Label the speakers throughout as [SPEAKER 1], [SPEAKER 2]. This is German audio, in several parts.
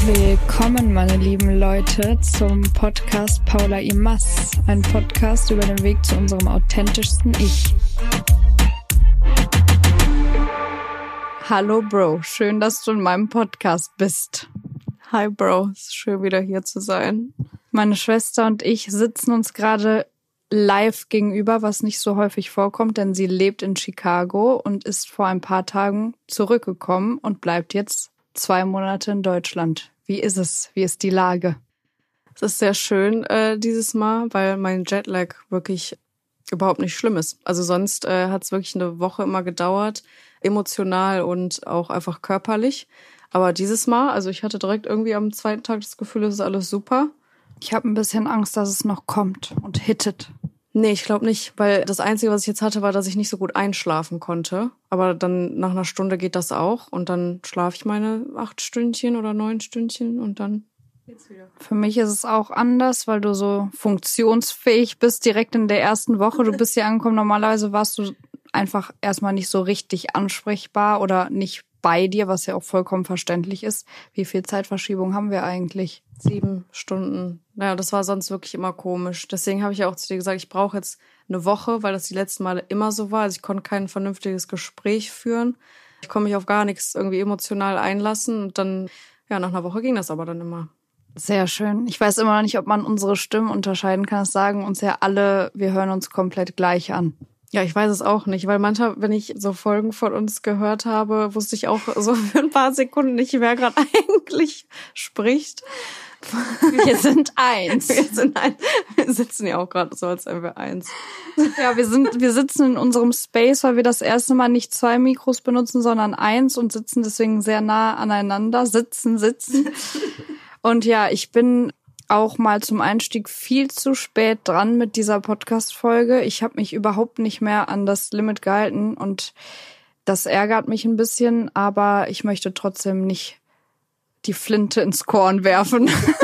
[SPEAKER 1] Willkommen, meine lieben Leute, zum Podcast Paula Imas, ein Podcast über den Weg zu unserem authentischsten Ich. Hallo Bro, schön, dass du in meinem Podcast bist.
[SPEAKER 2] Hi Bro, es ist schön wieder hier zu sein.
[SPEAKER 1] Meine Schwester und ich sitzen uns gerade live gegenüber, was nicht so häufig vorkommt, denn sie lebt in Chicago und ist vor ein paar Tagen zurückgekommen und bleibt jetzt 2 Monate in Deutschland. Wie ist es? Wie ist die Lage?
[SPEAKER 2] Es ist sehr schön dieses Mal, weil mein Jetlag wirklich überhaupt nicht schlimm ist. Also sonst hat es wirklich eine Woche immer gedauert, emotional und auch einfach körperlich. Aber dieses Mal, also ich hatte direkt irgendwie am zweiten Tag das Gefühl, es ist alles super.
[SPEAKER 1] Ich habe ein bisschen Angst, dass es noch kommt und hittet.
[SPEAKER 2] Nee, ich glaube nicht, weil das Einzige, was ich jetzt hatte, war, dass ich nicht so gut einschlafen konnte. Aber dann nach einer Stunde geht das auch und dann schlafe ich meine 8 Stündchen oder 9 Stündchen und dann geht's wieder.
[SPEAKER 1] Für mich ist es auch anders, weil du so funktionsfähig bist direkt in der ersten Woche. Du bist hier angekommen, normalerweise warst du einfach erstmal nicht so richtig ansprechbar oder nicht bei dir, was ja auch vollkommen verständlich ist. Wie viel Zeitverschiebung haben wir eigentlich?
[SPEAKER 2] 7 Stunden. Naja, das war sonst wirklich immer komisch. Deswegen habe ich ja auch zu dir gesagt, ich brauche jetzt eine Woche, weil das die letzten Male immer so war. Also ich konnte kein vernünftiges Gespräch führen. Ich konnte mich auf gar nichts irgendwie emotional einlassen. Und dann, ja, nach einer Woche ging das aber dann immer.
[SPEAKER 1] Sehr schön. Ich weiß immer noch nicht, ob man unsere Stimmen unterscheiden kann. Das sagen uns ja alle, wir hören uns komplett gleich an.
[SPEAKER 2] Ja, ich weiß es auch nicht, weil manchmal, wenn ich so Folgen von uns gehört habe, wusste ich auch so für ein paar Sekunden nicht, wer gerade eigentlich spricht.
[SPEAKER 1] Wir sind eins.
[SPEAKER 2] Wir sitzen ja auch gerade so, als wären wir eins.
[SPEAKER 1] Ja, wir sitzen in unserem Space, weil wir das erste Mal nicht 2 Mikros benutzen, sondern 1 und sitzen deswegen sehr nah aneinander. Sitzen. Und ja, ich bin auch mal zum Einstieg viel zu spät dran mit dieser Podcast-Folge. Ich habe mich überhaupt nicht mehr an das Limit gehalten und das ärgert mich ein bisschen, aber ich möchte trotzdem nicht die Flinte ins Korn werfen.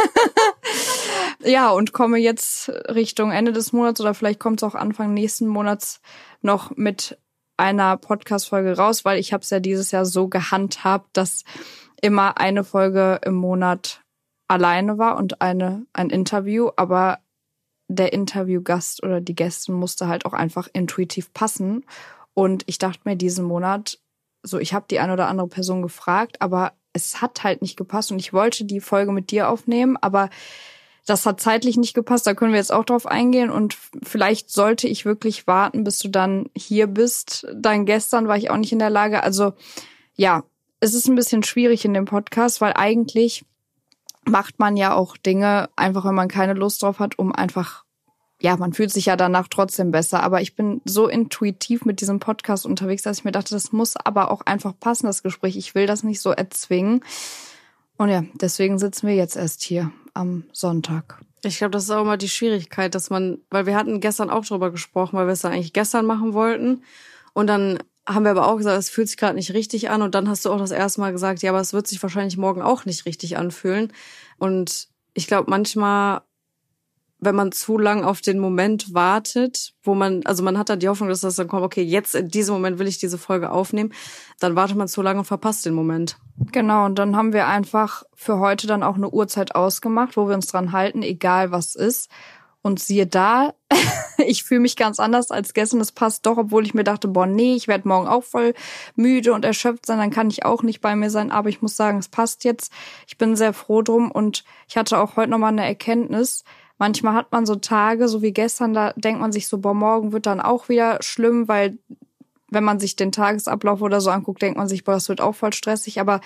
[SPEAKER 1] Ja, und komme jetzt Richtung Ende des Monats oder vielleicht kommt es auch Anfang nächsten Monats noch mit einer Podcast-Folge raus, weil ich habe es ja dieses Jahr so gehandhabt, dass immer eine Folge im Monat alleine war und ein Interview, aber der Interviewgast oder die Gästin musste halt auch einfach intuitiv passen. Und ich dachte mir diesen Monat, so ich habe die eine oder andere Person gefragt, aber es hat halt nicht gepasst und ich wollte die Folge mit dir aufnehmen, aber das hat zeitlich nicht gepasst, da können wir jetzt auch drauf eingehen und vielleicht sollte ich wirklich warten, bis du dann hier bist. Dann gestern war ich auch nicht in der Lage, also ja, es ist ein bisschen schwierig in dem Podcast, weil eigentlich macht man ja auch Dinge, einfach wenn man keine Lust drauf hat, um einfach, ja, man fühlt sich ja danach trotzdem besser. Aber ich bin so intuitiv mit diesem Podcast unterwegs, dass ich mir dachte, das muss aber auch einfach passen, das Gespräch. Ich will das nicht so erzwingen. Und ja, deswegen sitzen wir jetzt erst hier am Sonntag.
[SPEAKER 2] Ich glaube, das ist auch immer die Schwierigkeit, dass man, weil wir hatten gestern auch drüber gesprochen, weil wir es dann eigentlich gestern machen wollten. Und dann haben wir aber auch gesagt, es fühlt sich gerade nicht richtig an. Und dann hast du auch das erste Mal gesagt, ja, aber es wird sich wahrscheinlich morgen auch nicht richtig anfühlen. Und ich glaube, manchmal, wenn man zu lang auf den Moment wartet, wo man hat dann die Hoffnung, dass das dann kommt, okay, jetzt in diesem Moment will ich diese Folge aufnehmen, dann wartet man zu lange und verpasst den Moment.
[SPEAKER 1] Genau, und dann haben wir einfach für heute dann auch eine Uhrzeit ausgemacht, wo wir uns dran halten, egal was ist. Und siehe da, ich fühle mich ganz anders als gestern. Das passt doch, obwohl ich mir dachte, boah, nee, ich werde morgen auch voll müde und erschöpft sein. Dann kann ich auch nicht bei mir sein. Aber ich muss sagen, es passt jetzt. Ich bin sehr froh drum. Und ich hatte auch heute nochmal eine Erkenntnis. Manchmal hat man so Tage, so wie gestern, da denkt man sich so, boah, morgen wird dann auch wieder schlimm, weil wenn man sich den Tagesablauf oder so anguckt, denkt man sich, boah, das wird auch voll stressig. Aber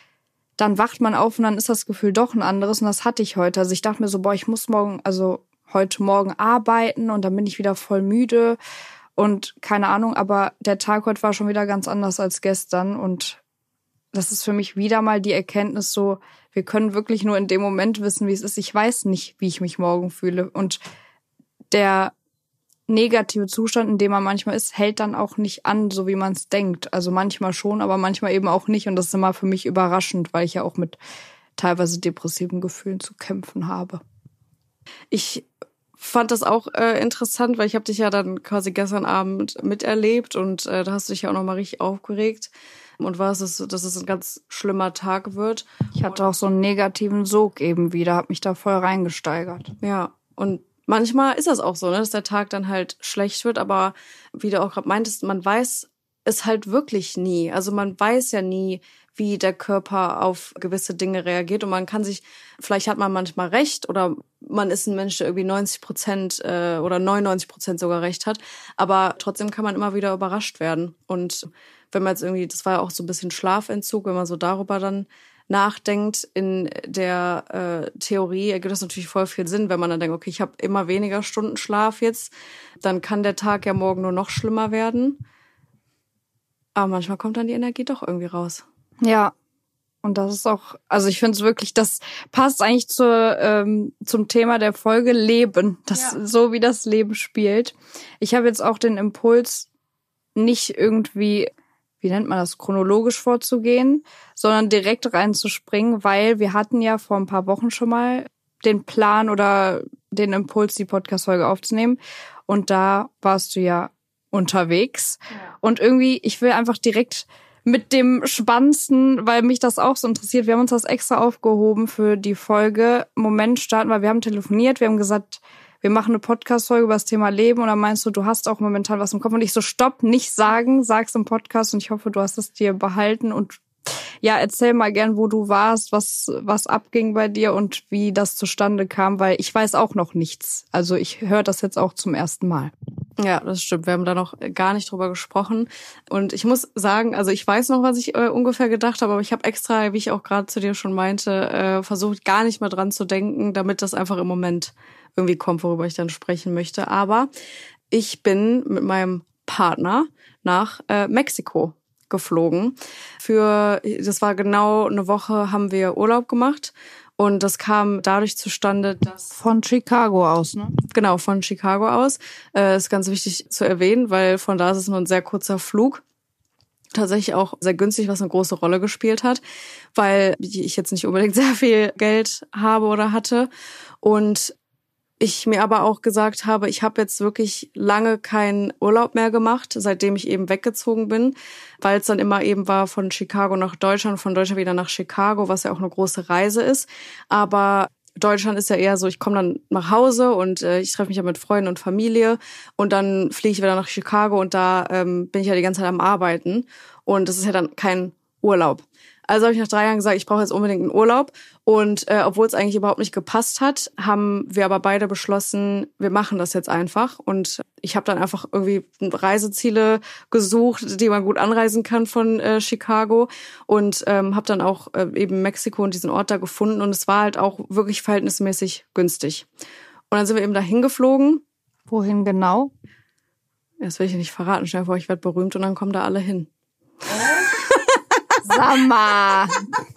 [SPEAKER 1] dann wacht man auf und dann ist das Gefühl doch ein anderes. Und das hatte ich heute. Also ich dachte mir so, boah, ich muss heute Morgen arbeiten und dann bin ich wieder voll müde und keine Ahnung, aber der Tag heute war schon wieder ganz anders als gestern und das ist für mich wieder mal die Erkenntnis so, wir können wirklich nur in dem Moment wissen, wie es ist. Ich weiß nicht, wie ich mich morgen fühle und der negative Zustand, in dem man manchmal ist, hält dann auch nicht an, so wie man es denkt. Also manchmal schon, aber manchmal eben auch nicht und das ist immer für mich überraschend, weil ich ja auch mit teilweise depressiven Gefühlen zu kämpfen habe.
[SPEAKER 2] Ich fand das auch interessant, weil ich habe dich ja dann quasi gestern Abend miterlebt und da hast du dich ja auch nochmal richtig aufgeregt und dass es ein ganz schlimmer Tag wird.
[SPEAKER 1] Ich hatte auch so einen negativen Sog eben wieder, habe mich da voll reingesteigert.
[SPEAKER 2] Ja, und manchmal ist das auch so, ne, dass der Tag dann halt schlecht wird, aber wie du auch gerade meintest, man weiß es halt wirklich nie. Also man weiß ja nie, wie der Körper auf gewisse Dinge reagiert und man kann sich, vielleicht hat man manchmal recht oder man ist ein Mensch, der irgendwie 90% oder 99% sogar recht hat, aber trotzdem kann man immer wieder überrascht werden. Und wenn man jetzt irgendwie, das war ja auch so ein bisschen Schlafentzug, wenn man so darüber dann nachdenkt, in der Theorie ergibt das natürlich voll viel Sinn, wenn man dann denkt, okay, ich habe immer weniger Stunden Schlaf jetzt, dann kann der Tag ja morgen nur noch schlimmer werden. Aber manchmal kommt dann die Energie doch irgendwie raus.
[SPEAKER 1] Ja, und das ist auch, also ich finde es wirklich, das passt eigentlich zum Thema der Folge Leben, so wie das Leben spielt. Ich habe jetzt auch den Impuls, nicht irgendwie, wie nennt man das, chronologisch vorzugehen, sondern direkt reinzuspringen, weil wir hatten ja vor ein paar Wochen schon mal den Plan oder den Impuls, die Podcast-Folge aufzunehmen. Und da warst du ja unterwegs. Ja. Und irgendwie, ich will einfach direkt mit dem Spannendsten, weil mich das auch so interessiert, wir haben uns das extra aufgehoben für die Folge, Moment starten, weil wir haben telefoniert, wir haben gesagt, wir machen eine Podcast-Folge über das Thema Leben und dann meinst du hast auch momentan was im Kopf und ich so, stopp, nicht sagen, sag's im Podcast und ich hoffe, du hast es dir behalten und ja, erzähl mal gern, wo du warst, was abging bei dir und wie das zustande kam, weil ich weiß auch noch nichts. Also ich höre das jetzt auch zum ersten Mal.
[SPEAKER 2] Ja, das stimmt. Wir haben da noch gar nicht drüber gesprochen. Und ich muss sagen, also ich weiß noch, was ich ungefähr gedacht habe, aber ich habe extra, wie ich auch gerade zu dir schon meinte, versucht, gar nicht mehr dran zu denken, damit das einfach im Moment irgendwie kommt, worüber ich dann sprechen möchte. Aber ich bin mit meinem Partner nach Mexiko geflogen. Das war genau eine Woche, haben wir Urlaub gemacht. Und das kam dadurch zustande, dass...
[SPEAKER 1] Von Chicago aus, ne?
[SPEAKER 2] Genau, von Chicago aus. Ist ganz wichtig zu erwähnen, weil von da ist es nur ein sehr kurzer Flug. Tatsächlich auch sehr günstig, was eine große Rolle gespielt hat, weil ich jetzt nicht unbedingt sehr viel Geld habe oder hatte. Und ich mir aber auch gesagt habe, ich habe jetzt wirklich lange keinen Urlaub mehr gemacht, seitdem ich eben weggezogen bin, weil es dann immer eben war von Chicago nach Deutschland, von Deutschland wieder nach Chicago, was ja auch eine große Reise ist. Aber Deutschland ist ja eher so, ich komme dann nach Hause und ich treffe mich ja mit Freunden und Familie und dann fliege ich wieder nach Chicago und da bin ich ja die ganze Zeit am Arbeiten und das ist ja dann kein Urlaub. Also habe ich nach 3 Jahren gesagt, ich brauche jetzt unbedingt einen Urlaub. Und obwohl es eigentlich überhaupt nicht gepasst hat, haben wir aber beide beschlossen, wir machen das jetzt einfach. Und ich habe dann einfach irgendwie Reiseziele gesucht, die man gut anreisen kann von Chicago. Und habe dann auch eben Mexiko und diesen Ort da gefunden. Und es war halt auch wirklich verhältnismäßig günstig. Und dann sind wir eben dahin geflogen.
[SPEAKER 1] Wohin genau?
[SPEAKER 2] Das will ich nicht verraten. Stell dir vor, ich werde berühmt und dann kommen da alle hin.
[SPEAKER 1] Sag mal.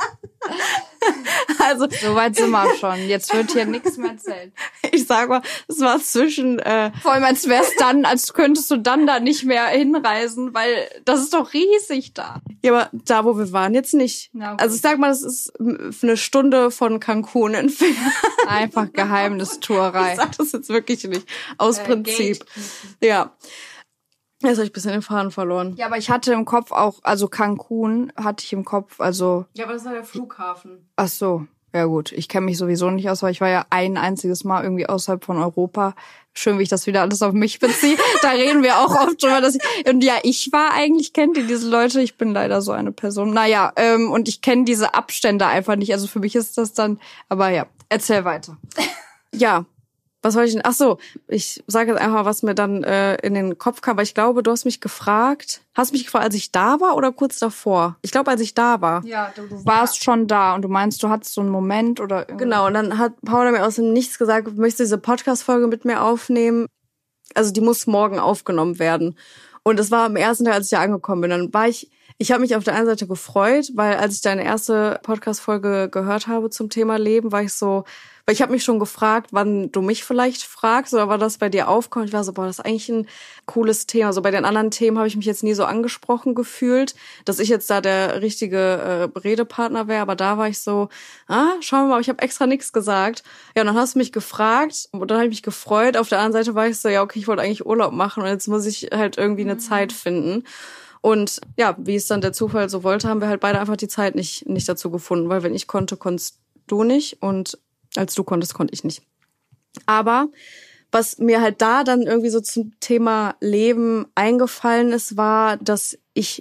[SPEAKER 1] Also, soweit sind wir schon. Jetzt wird hier nichts mehr erzählt.
[SPEAKER 2] Ich sag mal, es war zwischen...
[SPEAKER 1] Vor allem, als wär's dann, als könntest du dann da nicht mehr hinreisen, weil das ist doch riesig da.
[SPEAKER 2] Ja, aber da, wo wir waren, jetzt nicht. Also ich sag mal, das ist 1 Stunde von Cancun entfernt.
[SPEAKER 1] Einfach Geheimnistuerei.
[SPEAKER 2] Ich sag das jetzt wirklich nicht. Aus Prinzip. Ja. Jetzt habe ich ein bisschen den Faden verloren.
[SPEAKER 1] Ja, aber ich hatte im Kopf auch, also Cancun hatte ich im Kopf, also...
[SPEAKER 2] Ja, aber das war der Flughafen.
[SPEAKER 1] Ach so, ja gut. Ich kenne mich sowieso nicht aus, weil ich war ja ein einziges Mal irgendwie außerhalb von Europa. Schön, wie ich das wieder alles auf mich beziehe. Da reden wir auch oft drüber. Und ja, ich war eigentlich, kennt ihr diese Leute? Ich bin leider so eine Person. Naja, und ich kenne diese Abstände einfach nicht. Also für mich ist das dann... Aber ja, erzähl weiter.
[SPEAKER 2] Ja. Was wollte ich denn? Ach so, ich sage jetzt einfach, was mir dann in den Kopf kam, weil ich glaube, du hast mich gefragt, als ich da war oder kurz davor? Ich glaube, als ich da war.
[SPEAKER 1] Ja, du warst schon da und du meinst, du hattest so einen Moment oder irgendwie.
[SPEAKER 2] Genau, und dann hat Paula mir aus dem Nichts gesagt, möchtest du diese Podcast-Folge mit mir aufnehmen? Also die muss morgen aufgenommen werden. Und das war am ersten Tag, als ich da angekommen bin. Dann war ich Ich habe mich auf der einen Seite gefreut, weil als ich deine erste Podcast-Folge gehört habe zum Thema Leben, war ich so, weil ich habe mich schon gefragt, wann du mich vielleicht fragst oder wann das bei dir aufkommt. Ich war so, boah, das ist eigentlich ein cooles Thema. So bei den anderen Themen habe ich mich jetzt nie so angesprochen gefühlt, dass ich jetzt da der richtige Redepartner wäre. Aber da war ich so, schauen wir mal, ich habe extra nichts gesagt. Ja, und dann hast du mich gefragt und dann habe ich mich gefreut. Auf der anderen Seite war ich so, ja, okay, ich wollte eigentlich Urlaub machen und jetzt muss ich halt irgendwie eine Zeit finden. Und ja, wie es dann der Zufall so wollte, haben wir halt beide einfach die Zeit nicht dazu gefunden, weil wenn ich konnte, konntest du nicht und als du konntest, konnte ich nicht. Aber was mir halt da dann irgendwie so zum Thema Leben eingefallen ist, war, dass ich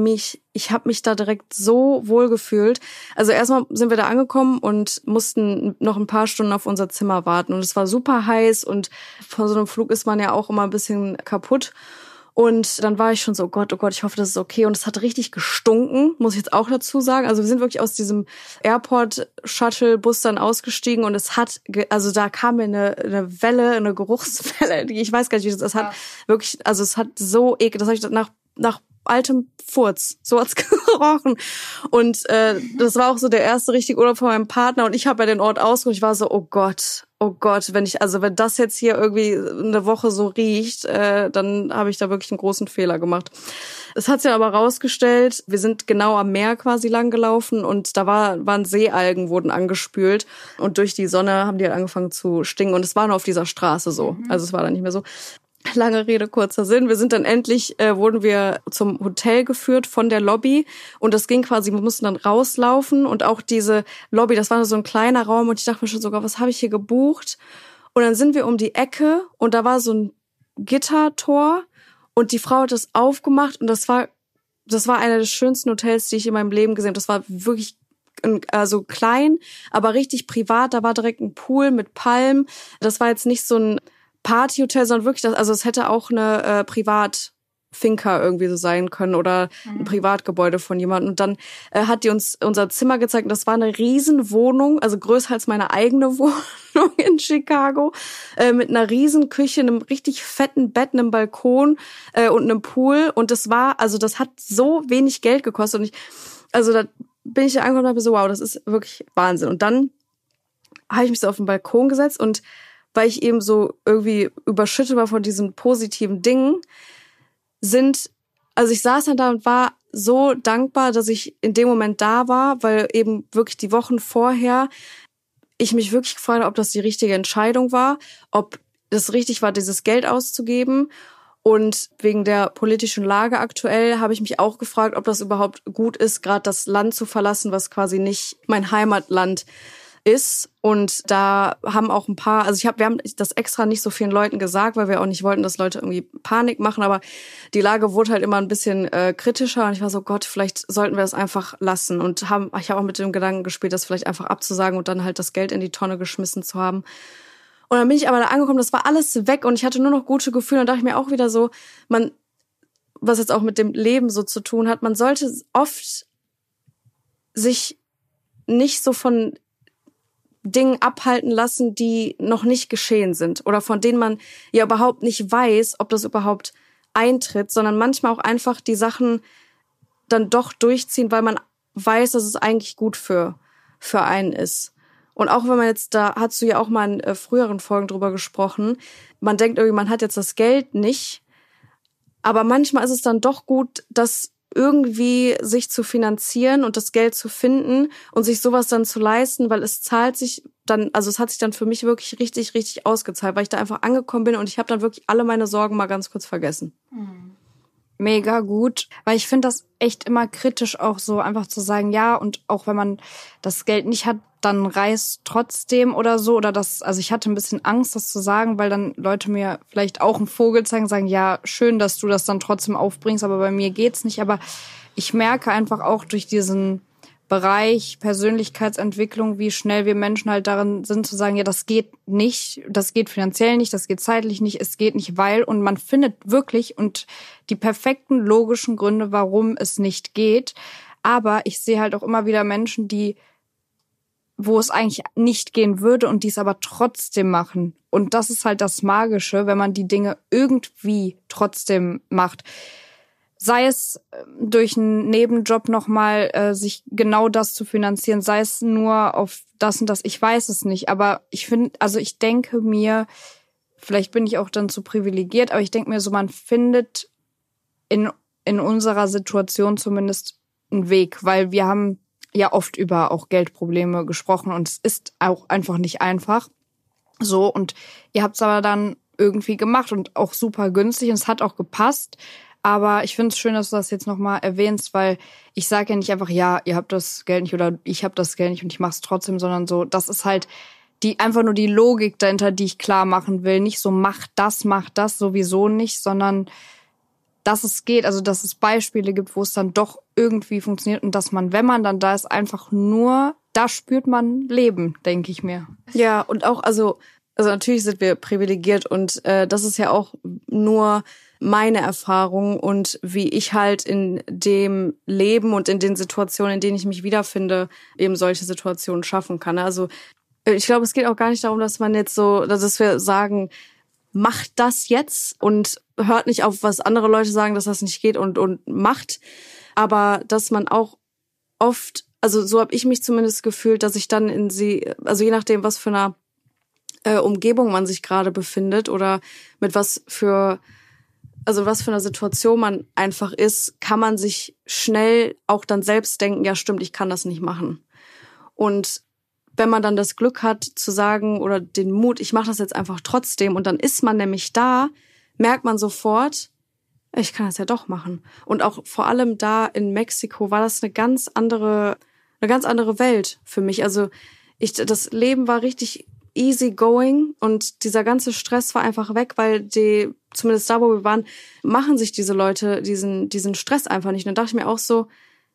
[SPEAKER 2] habe mich da direkt so wohl gefühlt. Also erstmal sind wir da angekommen und mussten noch ein paar Stunden auf unser Zimmer warten und es war super heiß und von so einem Flug ist man ja auch immer ein bisschen kaputt. Und dann war ich schon so, oh Gott, ich hoffe, das ist okay. Und es hat richtig gestunken, muss ich jetzt auch dazu sagen. Also wir sind wirklich aus diesem Airport-Shuttle-Bus dann ausgestiegen und es hat, also da kam mir eine Welle, eine Geruchswelle, ich weiß gar nicht, das hat wirklich, also es hat so ekel, das habe ich nach altem Furz, so hat's gerochen. Und das war auch so der erste richtige Urlaub von meinem Partner und ich habe ja den Ort ausgesucht. Ich war so, oh Gott, wenn das jetzt hier irgendwie eine Woche so riecht, dann habe ich da wirklich einen großen Fehler gemacht. Es hat sich aber rausgestellt, wir sind genau am Meer quasi lang gelaufen und da waren Seealgen, wurden angespült und durch die Sonne haben die halt angefangen zu stinken und es war nur auf dieser Straße so. Also es war dann nicht mehr so. Lange Rede, kurzer Sinn. Wir sind dann endlich, wurden wir zum Hotel geführt von der Lobby und das ging quasi, wir mussten dann rauslaufen und auch diese Lobby, das war so ein kleiner Raum und ich dachte mir schon sogar, was habe ich hier gebucht? Und dann sind wir um die Ecke und da war so ein Gittertor und die Frau hat das aufgemacht und das war einer der schönsten Hotels, die ich in meinem Leben gesehen habe. Das war wirklich also klein, aber richtig privat. Da war direkt ein Pool mit Palmen. Das war jetzt nicht so ein Partyhotel, sondern wirklich, also es hätte auch eine Privatfinca irgendwie so sein können oder ein Privatgebäude von jemandem. Und dann hat die uns unser Zimmer gezeigt und das war eine riesen Wohnung, also größer als meine eigene Wohnung in Chicago, mit einer riesen Küche, einem richtig fetten Bett, einem Balkon und einem Pool. Und das hat so wenig Geld gekostet. Und da bin ich da angekommen und habe so, wow, das ist wirklich Wahnsinn. Und dann habe ich mich so auf den Balkon gesetzt und weil ich eben so irgendwie überschüttet war von diesen positiven Dingen, ich saß dann da und war so dankbar, dass ich in dem Moment da war, weil eben wirklich die Wochen vorher ich mich wirklich gefragt habe, ob das die richtige Entscheidung war, ob das richtig war, dieses Geld auszugeben. Und wegen der politischen Lage aktuell habe ich mich auch gefragt, ob das überhaupt gut ist, gerade das Land zu verlassen, was quasi nicht mein Heimatland ist. Und da haben auch ein paar, wir haben das extra nicht so vielen Leuten gesagt, weil wir auch nicht wollten, dass Leute irgendwie Panik machen, aber die Lage wurde halt immer ein bisschen kritischer und ich war so, Gott, vielleicht sollten wir das einfach lassen und ich habe auch mit dem Gedanken gespielt, das vielleicht einfach abzusagen und dann halt das Geld in die Tonne geschmissen zu haben. Und dann bin ich aber da angekommen, das war alles weg und ich hatte nur noch gute Gefühle und dachte ich mir auch wieder so, was jetzt auch mit dem Leben so zu tun hat, man sollte oft sich nicht so von Dingen abhalten lassen, die noch nicht geschehen sind oder von denen man ja überhaupt nicht weiß, ob das überhaupt eintritt, sondern manchmal auch einfach die Sachen dann doch durchziehen, weil man weiß, dass es eigentlich gut für einen ist. Und auch wenn man jetzt, da hast du ja auch mal in früheren Folgen drüber gesprochen, man denkt irgendwie, man hat jetzt das Geld nicht, aber manchmal ist es dann doch gut, das irgendwie sich zu finanzieren und das Geld zu finden und sich sowas dann zu leisten, weil es zahlt sich dann, also es hat sich dann für mich wirklich richtig, richtig ausgezahlt, weil ich da einfach angekommen bin und ich habe dann wirklich alle meine Sorgen mal ganz kurz vergessen.
[SPEAKER 1] Mega gut, weil ich finde das echt immer kritisch auch so einfach zu sagen, ja, und auch wenn man das Geld nicht hat, dann reist trotzdem oder so oder das, also ich hatte ein bisschen Angst, das zu sagen, weil dann Leute mir vielleicht auch einen Vogel zeigen, sagen, ja, schön, dass du das dann trotzdem aufbringst, aber bei mir geht's nicht, aber ich merke einfach auch durch diesen Bereich Persönlichkeitsentwicklung, wie schnell wir Menschen halt darin sind zu sagen, ja, das geht nicht, das geht finanziell nicht, das geht zeitlich nicht, es geht nicht, weil, und man findet wirklich und die perfekten logischen Gründe, warum es nicht geht, aber ich sehe halt auch immer wieder Menschen, wo es eigentlich nicht gehen würde und die es aber trotzdem machen. Und das ist halt das Magische, wenn man die Dinge irgendwie trotzdem macht. sei es durch einen Nebenjob nochmal sich genau das zu finanzieren, sei es nur auf das und das, ich weiß es nicht. Aber ich denke mir, vielleicht bin ich auch dann zu privilegiert, aber ich denke mir so, man findet in unserer Situation zumindest einen Weg, weil wir haben ja oft über auch Geldprobleme gesprochen und es ist auch einfach nicht einfach. So, und ihr habt es aber dann irgendwie gemacht und auch super günstig und es hat auch gepasst. Aber ich finde es schön, dass du das jetzt nochmal erwähnst, weil ich sage ja nicht einfach, ja, ihr habt das Geld nicht oder ich habe das Geld nicht und ich mache es trotzdem, sondern so, das ist halt einfach nur die Logik dahinter, die ich klar machen will. Nicht so, mach das sowieso nicht, sondern dass es geht, also dass es Beispiele gibt, wo es dann doch irgendwie funktioniert und dass man, wenn man dann da ist, einfach nur, da spürt man Leben, denke ich mir.
[SPEAKER 2] Ja, und auch, also natürlich sind wir privilegiert und das ist ja auch nur meine Erfahrung und wie ich halt in dem Leben und in den Situationen, in denen ich mich wiederfinde, eben solche Situationen schaffen kann. Also ich glaube, es geht auch gar nicht darum, dass man jetzt so, dass wir sagen, macht das jetzt und hört nicht auf, was andere Leute sagen, dass das nicht geht und macht. Aber dass man auch oft, also so habe ich mich zumindest gefühlt, dass ich dann also je nachdem, was für einer Umgebung man sich gerade befindet oder mit was für einer Situation man einfach ist, kann man sich schnell auch dann selbst denken, ja stimmt, ich kann das nicht machen. Und wenn man dann das Glück hat zu sagen oder den Mut, ich mache das jetzt einfach trotzdem und dann ist man nämlich da, merkt man sofort, ich kann das ja doch machen. Und auch vor allem da in Mexiko war das eine ganz andere Welt für mich. Also das Leben war richtig easy going und dieser ganze Stress war einfach weg, weil zumindest da, wo wir waren, machen sich diese Leute diesen Stress einfach nicht. Und dann dachte ich mir auch so,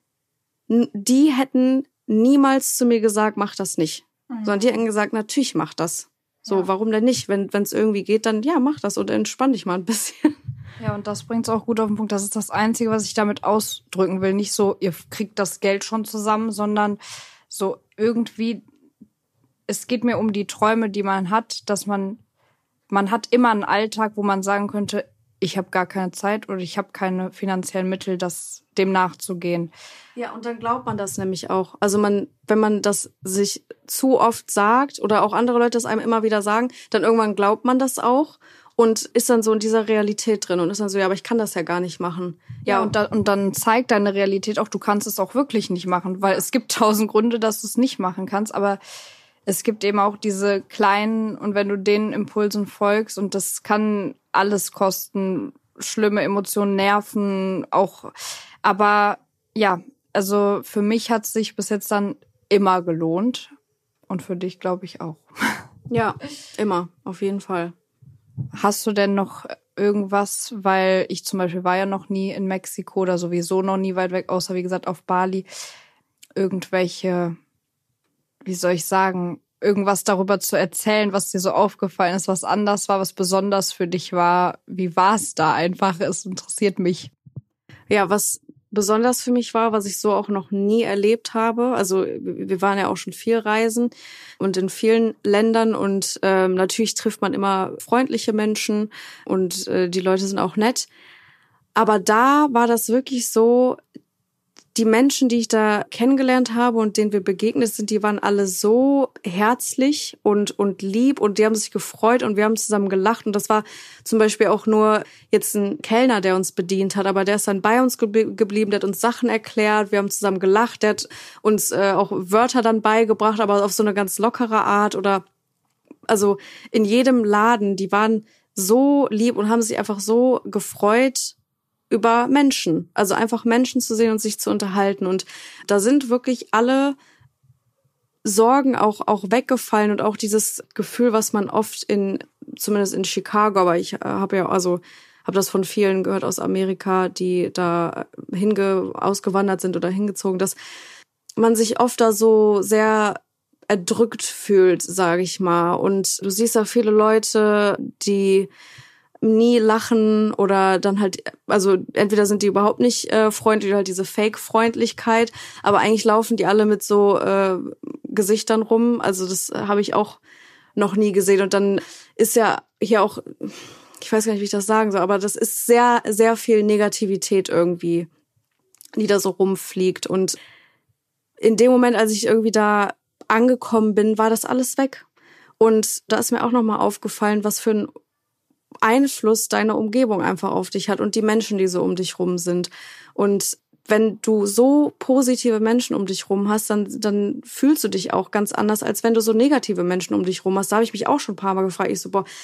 [SPEAKER 2] die hätten niemals zu mir gesagt, mach das nicht. Sondern die hätten gesagt, natürlich mach das. So, ja. Warum denn nicht? Wenn es irgendwie geht, dann ja, mach das und entspann dich mal ein bisschen.
[SPEAKER 1] Ja, und das bringt es auch gut auf den Punkt. Das ist das Einzige, was ich damit ausdrücken will. Nicht so, ihr kriegt das Geld schon zusammen, sondern so irgendwie, es geht mir um die Träume, die man hat, dass man hat immer einen Alltag, wo man sagen könnte, ich habe gar keine Zeit oder ich habe keine finanziellen Mittel, dem nachzugehen.
[SPEAKER 2] Ja, und dann glaubt man das nämlich auch. Also wenn man das sich zu oft sagt oder auch andere Leute das einem immer wieder sagen, dann irgendwann glaubt man das auch und ist dann so in dieser Realität drin und ist dann so, ja, aber ich kann das ja gar nicht machen.
[SPEAKER 1] Ja, und dann zeigt deine Realität auch, du kannst es auch wirklich nicht machen, weil es gibt 1000 Gründe, dass du es nicht machen kannst, aber es gibt eben auch diese kleinen, und wenn du den Impulsen folgst, und das kann alles kosten, schlimme Emotionen, Nerven, auch, aber ja, also für mich hat es sich bis jetzt dann immer gelohnt und für dich, glaube ich, auch.
[SPEAKER 2] Ja, immer, auf jeden Fall.
[SPEAKER 1] Hast du denn noch irgendwas, weil ich zum Beispiel war ja noch nie in Mexiko oder sowieso noch nie weit weg, außer wie gesagt auf Bali, irgendwelche, wie soll ich sagen, irgendwas darüber zu erzählen, was dir so aufgefallen ist, was anders war, was besonders für dich war. Wie war es da einfach? Es interessiert mich.
[SPEAKER 2] Ja, was besonders für mich war, was ich so auch noch nie erlebt habe. Also wir waren ja auch schon viel reisen und in vielen Ländern und natürlich trifft man immer freundliche Menschen und die Leute sind auch nett. Aber da war das wirklich so, die Menschen, die ich da kennengelernt habe und denen wir begegnet sind, die waren alle so herzlich und lieb und die haben sich gefreut und wir haben zusammen gelacht. Und das war zum Beispiel auch nur jetzt ein Kellner, der uns bedient hat, aber der ist dann bei uns geblieben, der hat uns Sachen erklärt, wir haben zusammen gelacht, der hat uns auch Wörter dann beigebracht, aber auf so eine ganz lockere Art oder also in jedem Laden, die waren so lieb und haben sich einfach so gefreut über Menschen, also einfach Menschen zu sehen und sich zu unterhalten. Und da sind wirklich alle Sorgen auch weggefallen und auch dieses Gefühl, was man oft zumindest in Chicago, aber ich habe das von vielen gehört aus Amerika, die da ausgewandert sind oder hingezogen, dass man sich oft da so sehr erdrückt fühlt, sage ich mal. Und du siehst auch viele Leute, die nie lachen oder dann halt, also entweder sind die überhaupt nicht freundlich oder halt diese Fake-Freundlichkeit, aber eigentlich laufen die alle mit so Gesichtern rum, also das habe ich auch noch nie gesehen und dann ist ja hier auch, ich weiß gar nicht, wie ich das sagen soll, aber das ist sehr, sehr viel Negativität irgendwie, die da so rumfliegt. Und in dem Moment, als ich irgendwie da angekommen bin, war das alles weg. Und da ist mir auch nochmal aufgefallen, was für ein Einfluss deine Umgebung einfach auf dich hat und die Menschen, die so um dich rum sind. Und wenn du so positive Menschen um dich rum hast, dann fühlst du dich auch ganz anders, als wenn du so negative Menschen um dich rum hast. Da habe ich mich auch schon ein paar Mal gefragt,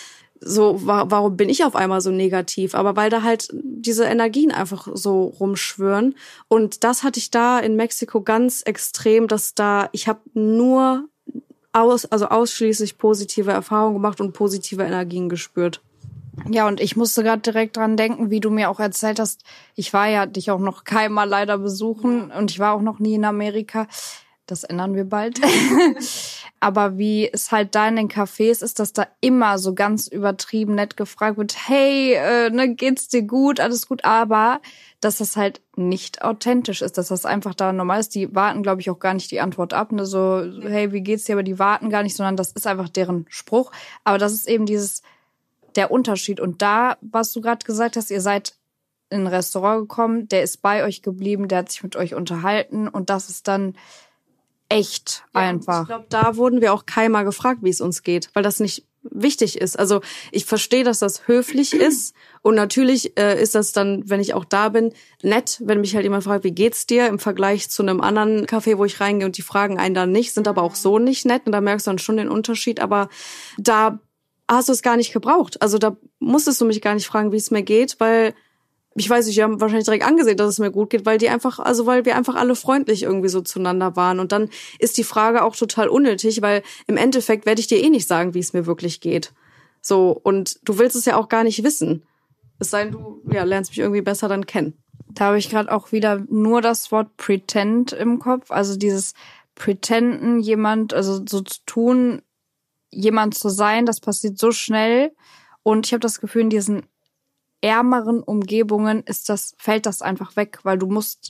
[SPEAKER 2] warum bin ich auf einmal so negativ? Aber weil da halt diese Energien einfach so rumschwören. Und das hatte ich da in Mexiko ganz extrem, ich habe nur ausschließlich positive Erfahrungen gemacht und positive Energien gespürt.
[SPEAKER 1] Ja, und ich musste gerade direkt dran denken, wie du mir auch erzählt hast, ich war ja dich auch noch keinmal leider besuchen und ich war auch noch nie in Amerika. Das ändern wir bald. Aber wie es halt da in den Cafés ist, dass da immer so ganz übertrieben nett gefragt wird, hey, geht's dir gut, alles gut, aber dass das halt nicht authentisch ist, dass das einfach da normal ist. Die warten, glaube ich, auch gar nicht die Antwort ab, ne? So, hey, wie geht's dir? Aber die warten gar nicht, sondern das ist einfach deren Spruch. Aber das ist eben der Unterschied. Und da, was du gerade gesagt hast, ihr seid in ein Restaurant gekommen, der ist bei euch geblieben, der hat sich mit euch unterhalten und das ist dann echt einfach.
[SPEAKER 2] Ich glaube, da wurden wir auch keinmal gefragt, wie es uns geht, weil das nicht wichtig ist. Also ich verstehe, dass das höflich ist und natürlich ist das dann, wenn ich auch da bin, nett, wenn mich halt jemand fragt, wie geht's dir, im Vergleich zu einem anderen Café, wo ich reingehe und die fragen einen dann nicht, sind aber auch so nicht nett und da merkst du dann schon den Unterschied, aber da hast du es gar nicht gebraucht. Also da musstest du mich gar nicht fragen, wie es mir geht, weil ich weiß nicht, die haben wahrscheinlich direkt angesehen, dass es mir gut geht, weil wir einfach alle freundlich irgendwie so zueinander waren. Und dann ist die Frage auch total unnötig, weil im Endeffekt werde ich dir eh nicht sagen, wie es mir wirklich geht. So, und du willst es ja auch gar nicht wissen. Es sei denn, du lernst mich irgendwie besser dann kennen.
[SPEAKER 1] Da habe ich gerade auch wieder nur das Wort Pretend im Kopf. Also dieses Pretenden, so zu tun, jemand zu sein, das passiert so schnell. Und ich habe das Gefühl, in diesen ärmeren Umgebungen fällt das einfach weg, weil du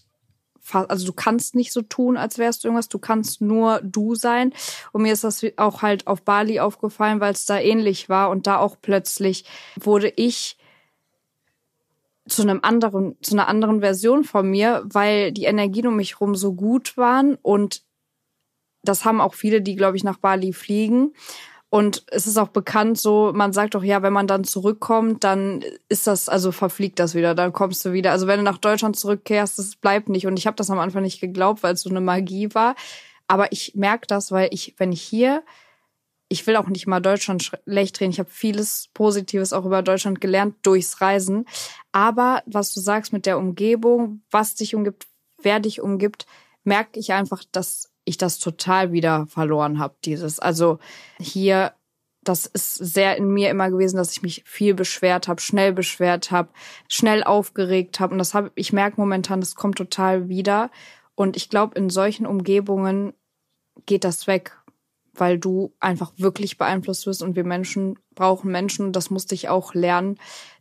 [SPEAKER 1] kannst nicht so tun, als wärst du irgendwas, du kannst nur du sein. Und mir ist das auch halt auf Bali aufgefallen, weil es da ähnlich war und da auch plötzlich wurde ich zu einer anderen Version von mir, weil die Energien um mich rum so gut waren und das haben auch viele, die, glaube ich, nach Bali fliegen. Und es ist auch bekannt so, man sagt doch, ja, wenn man dann zurückkommt, dann verfliegt das wieder, dann kommst du wieder. Also wenn du nach Deutschland zurückkehrst, das bleibt nicht. Und ich habe das am Anfang nicht geglaubt, weil es so eine Magie war. Aber ich merke das, weil ich will auch nicht mal Deutschland schlecht reden. Ich habe vieles Positives auch über Deutschland gelernt durchs Reisen. Aber was du sagst mit der Umgebung, was dich umgibt, wer dich umgibt, merke ich einfach, dass ich das total wieder verloren habe, also hier, das ist sehr in mir immer gewesen, dass ich mich viel beschwert habe, schnell aufgeregt habe und ich merke momentan, das kommt total wieder und ich glaube, in solchen Umgebungen geht das weg, weil du einfach wirklich beeinflusst wirst und wir Menschen brauchen Menschen, das musste ich auch lernen,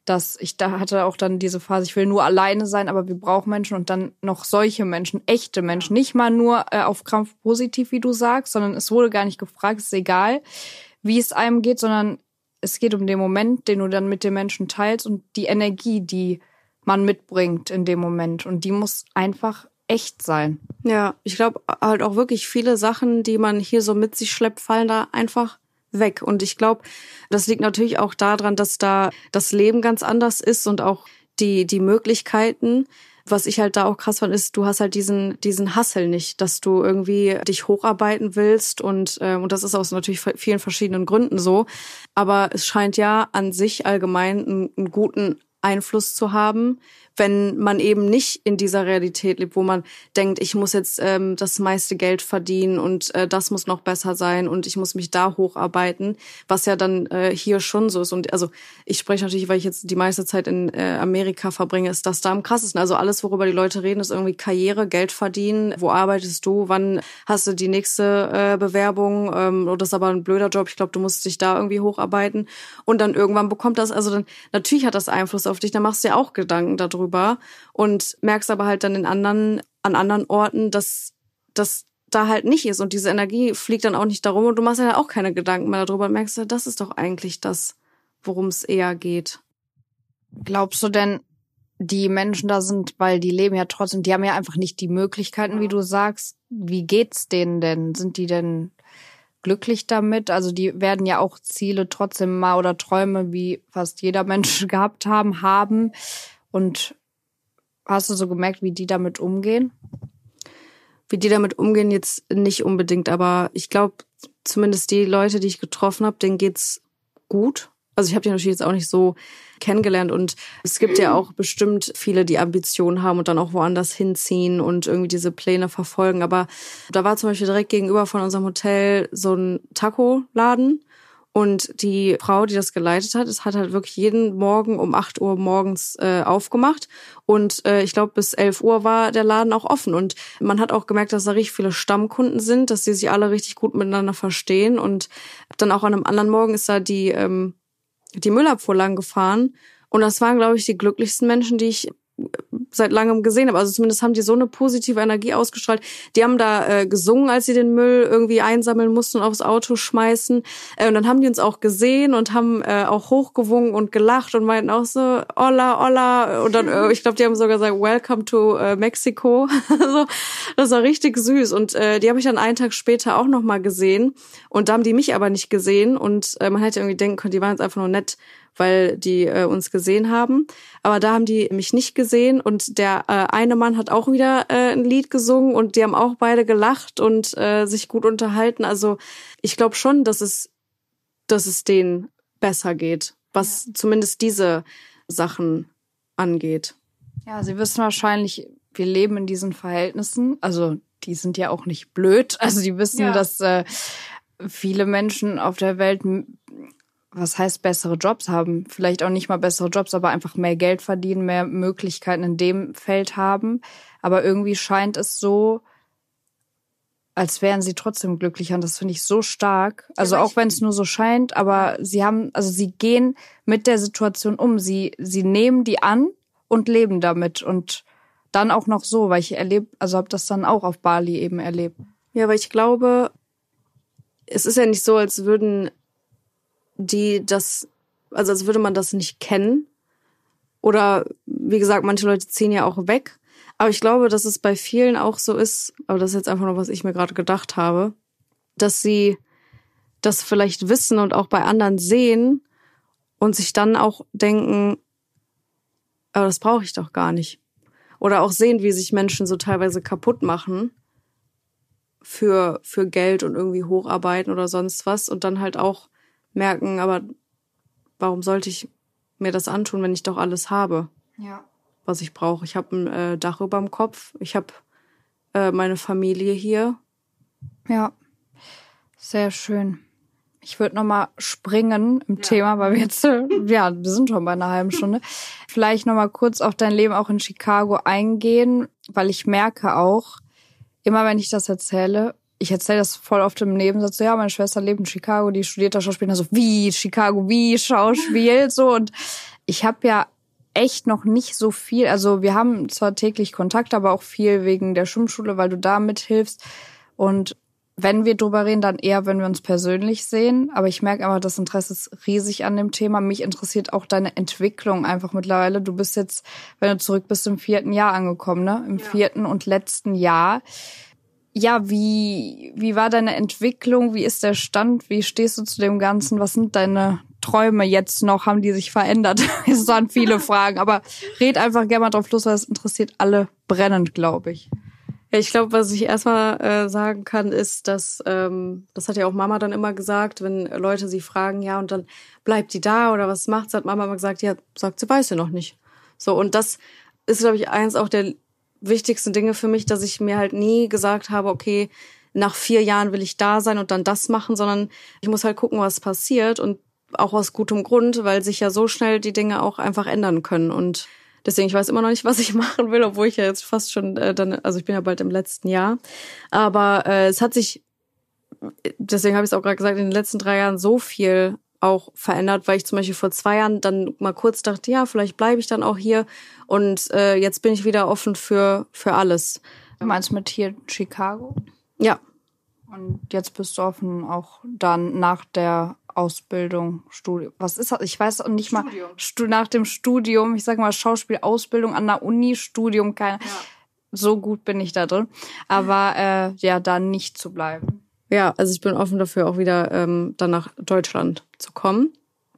[SPEAKER 1] da hatte auch dann diese Phase, ich will nur alleine sein, aber wir brauchen Menschen und dann noch solche Menschen, echte Menschen, nicht mal nur auf Krampf positiv, wie du sagst, sondern es wurde gar nicht gefragt, es ist egal, wie es einem geht, sondern es geht um den Moment, den du dann mit den Menschen teilst und die Energie, die man mitbringt in dem Moment und die muss einfach echt sein.
[SPEAKER 2] Ja, ich glaube halt auch wirklich viele Sachen, die man hier so mit sich schleppt, fallen da einfach weg. Und ich glaube, das liegt natürlich auch daran, dass da das Leben ganz anders ist und auch die Möglichkeiten. Was ich halt da auch krass fand, ist, du hast halt diesen Hustle nicht, dass du irgendwie dich hocharbeiten willst und das ist aus natürlich vielen verschiedenen Gründen so. Aber es scheint ja an sich allgemein einen guten Einfluss zu haben, wenn man eben nicht in dieser Realität lebt, wo man denkt, ich muss jetzt das meiste Geld verdienen und das muss noch besser sein und ich muss mich da hocharbeiten, was ja dann hier schon so ist. Und also ich spreche natürlich, weil ich jetzt die meiste Zeit in Amerika verbringe, ist das da am krassesten. Also alles, worüber die Leute reden, ist irgendwie Karriere, Geld verdienen, wo arbeitest du, wann hast du die nächste Bewerbung, oder das ist aber ein blöder Job, ich glaube, du musst dich da irgendwie hocharbeiten und dann irgendwann bekommt das, also dann natürlich hat das Einfluss auf dich, dann machst du ja auch Gedanken darüber und merkst aber halt dann an anderen Orten, dass das da halt nicht ist und diese Energie fliegt dann auch nicht darum und du machst ja auch keine Gedanken mehr darüber und merkst, das ist doch eigentlich das, worum es eher geht.
[SPEAKER 1] Glaubst du denn, die Menschen da sind, weil die leben ja trotzdem, die haben ja einfach nicht die Möglichkeiten, wie du sagst. Wie geht's denen denn? Sind die denn glücklich damit? Also die werden ja auch Ziele trotzdem mal oder Träume, wie fast jeder Mensch gehabt haben. Und hast du so gemerkt, wie die damit umgehen?
[SPEAKER 2] Wie die damit umgehen, jetzt nicht unbedingt, aber ich glaube, zumindest die Leute, die ich getroffen habe, denen geht's gut. Also ich habe die natürlich jetzt auch nicht so kennengelernt und es gibt ja auch bestimmt viele, die Ambitionen haben und dann auch woanders hinziehen und irgendwie diese Pläne verfolgen. Aber da war zum Beispiel direkt gegenüber von unserem Hotel so ein Taco-Laden und die Frau, die das geleitet hat, es hat halt wirklich jeden Morgen um 8 Uhr morgens aufgemacht und ich glaube bis 11 Uhr war der Laden auch offen und man hat auch gemerkt, dass da richtig viele Stammkunden sind, dass die sich alle richtig gut miteinander verstehen und dann auch an einem anderen Morgen ist da die Müllabfuhr lang gefahren und das waren, glaube ich, die glücklichsten Menschen, die ich seit langem gesehen habe. Also zumindest haben die so eine positive Energie ausgestrahlt. Die haben da gesungen, als sie den Müll irgendwie einsammeln mussten und aufs Auto schmeißen. Und dann haben die uns auch gesehen und haben auch hochgewungen und gelacht und meinten auch so, hola, hola. Und dann, ich glaube, die haben sogar gesagt, welcome to Mexico. So, das war richtig süß. Und die habe ich dann einen Tag später auch nochmal gesehen. Und da haben die mich aber nicht gesehen. Und man hätte irgendwie denken können, die waren jetzt einfach nur nett, weil die uns gesehen haben. Aber da haben die mich nicht gesehen und der eine Mann hat auch wieder ein Lied gesungen und die haben auch beide gelacht und sich gut unterhalten. Also ich glaube schon, dass es denen besser geht, was zumindest diese Sachen angeht.
[SPEAKER 1] Ja, sie wissen wahrscheinlich, wir leben in diesen Verhältnissen. Also die sind ja auch nicht blöd. Also die wissen, dass viele Menschen auf der Welt, was heißt bessere Jobs haben, vielleicht auch nicht mal bessere Jobs, aber einfach mehr Geld verdienen, mehr Möglichkeiten in dem Feld haben. Aber irgendwie scheint es so, als wären sie trotzdem glücklicher. Und das finde ich so stark. Also auch wenn es nur so scheint, aber sie gehen mit der Situation um. Sie nehmen die an und leben damit. Und dann auch noch so, weil ich habe das dann auch auf Bali eben erlebt.
[SPEAKER 2] Ja, aber ich glaube, es ist ja nicht so, als würden als würde man das nicht kennen. Oder wie gesagt, manche Leute ziehen ja auch weg. Aber ich glaube, dass es bei vielen auch so ist, aber das ist jetzt einfach nur, was ich mir gerade gedacht habe, dass sie das vielleicht wissen und auch bei anderen sehen und sich dann auch denken, aber das brauche ich doch gar nicht. Oder auch sehen, wie sich Menschen so teilweise kaputt machen für Geld und irgendwie hocharbeiten oder sonst was und dann halt auch merken, aber warum sollte ich mir das antun, wenn ich doch alles habe, was ich brauche? Ich habe ein Dach über dem Kopf, ich habe meine Familie hier.
[SPEAKER 1] Ja, sehr schön. Ich würde nochmal springen im Thema, weil wir jetzt, wir sind schon bei einer halben Stunde. Vielleicht nochmal kurz auf dein Leben auch in Chicago eingehen, weil ich merke auch, immer wenn ich das erzähle, ich erzähle das voll oft im Nebensatz, so, ja, meine Schwester lebt in Chicago, die studiert da Schauspiel, so, wie Chicago, wie Schauspiel, so. Und ich habe ja echt noch nicht so viel, also wir haben zwar täglich Kontakt, aber auch viel wegen der Schwimmschule, weil du da mithilfst. Und wenn wir drüber reden, dann eher, wenn wir uns persönlich sehen. Aber ich merke einfach, das Interesse ist riesig an dem Thema. Mich interessiert auch deine Entwicklung einfach mittlerweile. Du bist jetzt, wenn du zurück bist, im 4. Jahr angekommen, ne? Im 4. und letzten Jahr. Ja, wie war deine Entwicklung? Wie ist der Stand? Wie stehst du zu dem Ganzen? Was sind deine Träume jetzt noch? Haben die sich verändert? Es waren viele Fragen, aber red einfach gerne mal drauf los, weil es interessiert alle brennend, glaube ich.
[SPEAKER 2] Ja, ich glaube, was ich erstmal sagen kann, ist, dass, das hat ja auch Mama dann immer gesagt, wenn Leute sie fragen, ja, und dann bleibt die da oder was macht sie, hat Mama immer gesagt, ja, sagt sie, weiß sie noch nicht. So, und das ist, glaube ich, eins auch der wichtigsten Dinge für mich, dass ich mir halt nie gesagt habe, okay, nach 4 Jahren will ich da sein und dann das machen, sondern ich muss halt gucken, was passiert und auch aus gutem Grund, weil sich ja so schnell die Dinge auch einfach ändern können und deswegen, ich weiß immer noch nicht, was ich machen will, obwohl ich ja jetzt fast schon also ich bin ja bald im letzten Jahr, aber es hat sich, deswegen habe ich es auch gerade gesagt, in den letzten 3 Jahren so viel auch verändert, weil ich zum Beispiel vor 2 Jahren dann mal kurz dachte, ja, vielleicht bleibe ich dann auch hier und jetzt bin ich wieder offen für alles.
[SPEAKER 1] Du meinst mit hier Chicago?
[SPEAKER 2] Ja.
[SPEAKER 1] Und jetzt bist du offen auch dann nach der Ausbildung, Studium. Was ist das? Ich weiß auch nicht mal. Nach dem Studium, ich sag mal Schauspielausbildung an der Uni, Studium, keine. Ja. So gut bin ich da drin. Aber da nicht zu bleiben.
[SPEAKER 2] Ja, also ich bin offen dafür, auch wieder dann nach Deutschland zu kommen.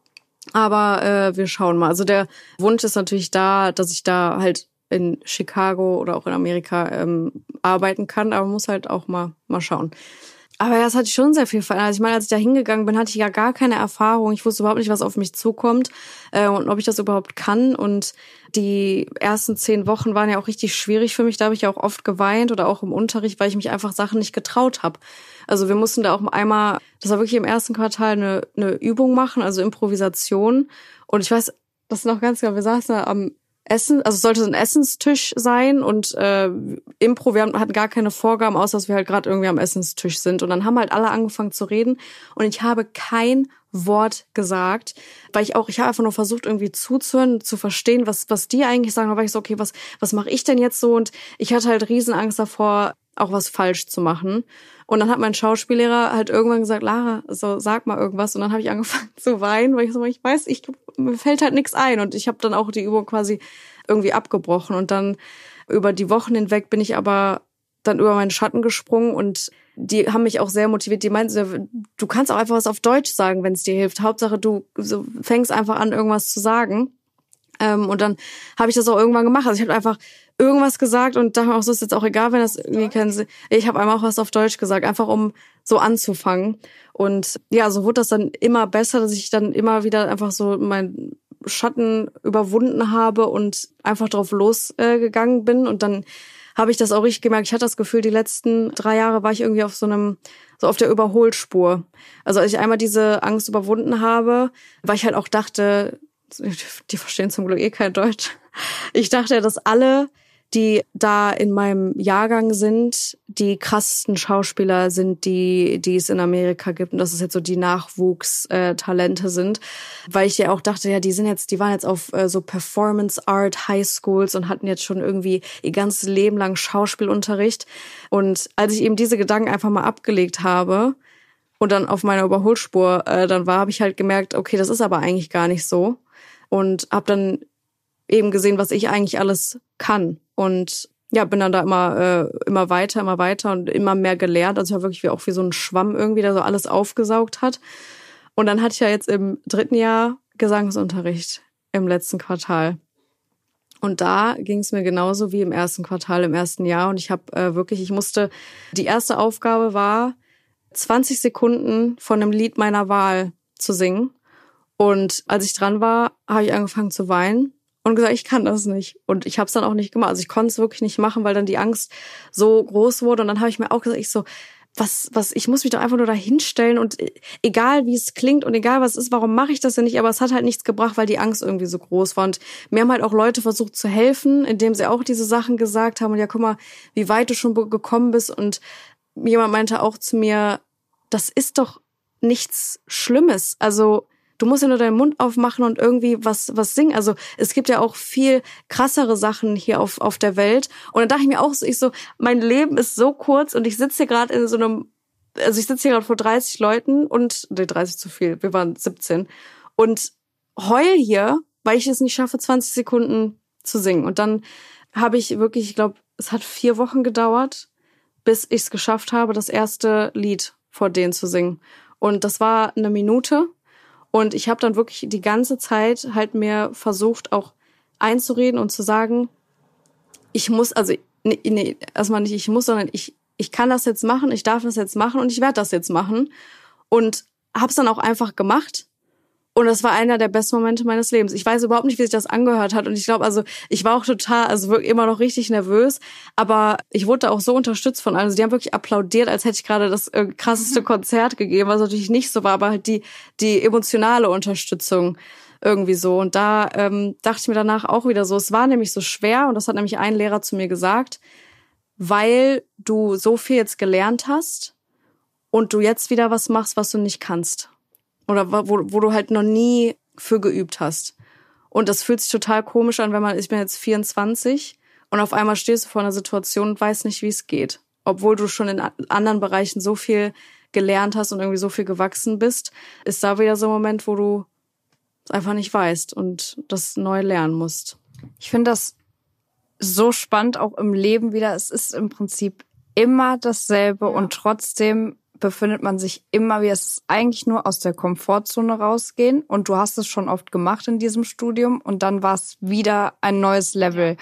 [SPEAKER 2] Aber wir schauen mal. Also der Wunsch ist natürlich da, dass ich da halt in Chicago oder auch in Amerika arbeiten kann, aber muss halt auch mal schauen. Aber ja, das hatte ich schon sehr viel verändert. Also ich meine, als ich da hingegangen bin, hatte ich ja gar keine Erfahrung. Ich wusste überhaupt nicht, was auf mich zukommt und ob ich das überhaupt kann. Und die ersten 10 Wochen waren ja auch richtig schwierig für mich. Da habe ich ja auch oft geweint oder auch im Unterricht, weil ich mich einfach Sachen nicht getraut habe. Also wir mussten da auch einmal, das war wirklich im ersten Quartal, eine Übung machen, also Improvisation. Und ich weiß, das ist noch ganz genau, wir saßen da am Essen, also es sollte so ein Essenstisch sein und Impro, wir hatten gar keine Vorgaben, außer dass wir halt gerade irgendwie am Essenstisch sind. Und dann haben halt alle angefangen zu reden und ich habe kein Wort gesagt, weil ich habe einfach nur versucht, irgendwie zuzuhören, zu verstehen, was die eigentlich sagen. Da war ich so, okay, was mache ich denn jetzt so? Und ich hatte halt Riesenangst davor, auch was falsch zu machen. Und dann hat mein Schauspiellehrer halt irgendwann gesagt, Lara, so sag mal irgendwas. Und dann habe ich angefangen zu weinen, weil mir fällt halt nichts ein. Und ich habe dann auch die Übung quasi irgendwie abgebrochen. Und dann über die Wochen hinweg bin ich aber dann über meinen Schatten gesprungen und die haben mich auch sehr motiviert. Die meinten, du kannst auch einfach was auf Deutsch sagen, wenn es dir hilft. Hauptsache, du fängst einfach an, irgendwas zu sagen. Und dann habe ich das auch irgendwann gemacht. Also ich habe einfach irgendwas gesagt und dachte auch, so ist jetzt auch egal, wenn das irgendwie kennen Sie. Ich habe einmal auch was auf Deutsch gesagt, einfach um so anzufangen. Und ja, so wurde das dann immer besser, dass ich dann immer wieder einfach so meinen Schatten überwunden habe und einfach drauf losgegangen bin. Und dann habe ich das auch richtig gemerkt. Ich hatte das Gefühl, die letzten 3 Jahre war ich irgendwie auf auf der Überholspur. Also als ich einmal diese Angst überwunden habe, weil ich halt auch dachte, die verstehen zum Glück kein Deutsch. Ich dachte ja, dass alle, die da in meinem Jahrgang sind, die krassesten Schauspieler sind, die es in Amerika gibt und dass es jetzt so die Nachwuchstalente sind, weil ich ja auch dachte, ja, die waren jetzt auf so Performance Art High Schools und hatten jetzt schon irgendwie ihr ganzes Leben lang Schauspielunterricht. Und als ich eben diese Gedanken einfach mal abgelegt habe und dann auf meiner Überholspur habe ich halt gemerkt, okay, das ist aber eigentlich gar nicht so. Und habe dann eben gesehen, was ich eigentlich alles kann. Und ja, bin dann da immer weiter und immer mehr gelernt. Also ich habe wirklich wie so ein Schwamm irgendwie, der so alles aufgesaugt hat. Und dann hatte ich ja jetzt im 3. Jahr Gesangsunterricht im letzten Quartal. Und da ging es mir genauso wie im ersten Quartal, im ersten Jahr. Und ich habe die erste Aufgabe war, 20 Sekunden von einem Lied meiner Wahl zu singen. Und als ich dran war, habe ich angefangen zu weinen und gesagt, ich kann das nicht. Und ich habe es dann auch nicht gemacht. Also ich konnte es wirklich nicht machen, weil dann die Angst so groß wurde. Und dann habe ich mir auch gesagt, ich muss mich doch einfach nur da hinstellen und egal wie es klingt und egal was es ist, warum mache ich das denn nicht? Aber es hat halt nichts gebracht, weil die Angst irgendwie so groß war. Und mir haben halt auch Leute versucht zu helfen, indem sie auch diese Sachen gesagt haben. Und ja, guck mal, wie weit du schon gekommen bist. Und jemand meinte auch zu mir, das ist doch nichts Schlimmes. Also du musst ja nur deinen Mund aufmachen und irgendwie was singen. Also es gibt ja auch viel krassere Sachen hier auf der Welt. Und dann dachte ich mir auch so, mein Leben ist so kurz und ich sitze hier gerade vor 30 Leuten und, 30 zu viel, wir waren 17. Und heul hier, weil ich es nicht schaffe, 20 Sekunden zu singen. Und dann habe ich wirklich, ich glaube, es hat 4 Wochen gedauert, bis ich es geschafft habe, das erste Lied vor denen zu singen. Und das war 1 Minute. Und ich habe dann wirklich die ganze Zeit halt mir versucht, auch einzureden und zu sagen, ich muss, also erstmal nicht ich muss, sondern ich kann das jetzt machen, ich darf das jetzt machen und ich werde das jetzt machen. Und habe es dann auch einfach gemacht. Und das war einer der besten Momente meines Lebens. Ich weiß überhaupt nicht, wie sich das angehört hat. Und ich glaube, also ich war auch wirklich immer noch richtig nervös. Aber ich wurde da auch so unterstützt von allen. Also die haben wirklich applaudiert, als hätte ich gerade das krasseste Konzert gegeben, was natürlich nicht so war, aber halt die emotionale Unterstützung irgendwie so. Und da dachte ich mir danach auch wieder so, es war nämlich so schwer. Und das hat nämlich ein Lehrer zu mir gesagt, weil du so viel jetzt gelernt hast und du jetzt wieder was machst, was du nicht kannst. Oder wo du halt noch nie für geübt hast. Und das fühlt sich total komisch an, ich bin jetzt 24 und auf einmal stehst du vor einer Situation und weißt nicht, wie es geht. Obwohl du schon in anderen Bereichen so viel gelernt hast und irgendwie so viel gewachsen bist, ist da wieder so ein Moment, wo du es einfach nicht weißt und das neu lernen musst.
[SPEAKER 1] Ich finde das so spannend, auch im Leben wieder. Es ist im Prinzip immer dasselbe und trotzdem befindet man sich immer wieder. Es ist eigentlich nur aus der Komfortzone rausgehen und du hast es schon oft gemacht in diesem Studium und dann war es wieder ein neues Level.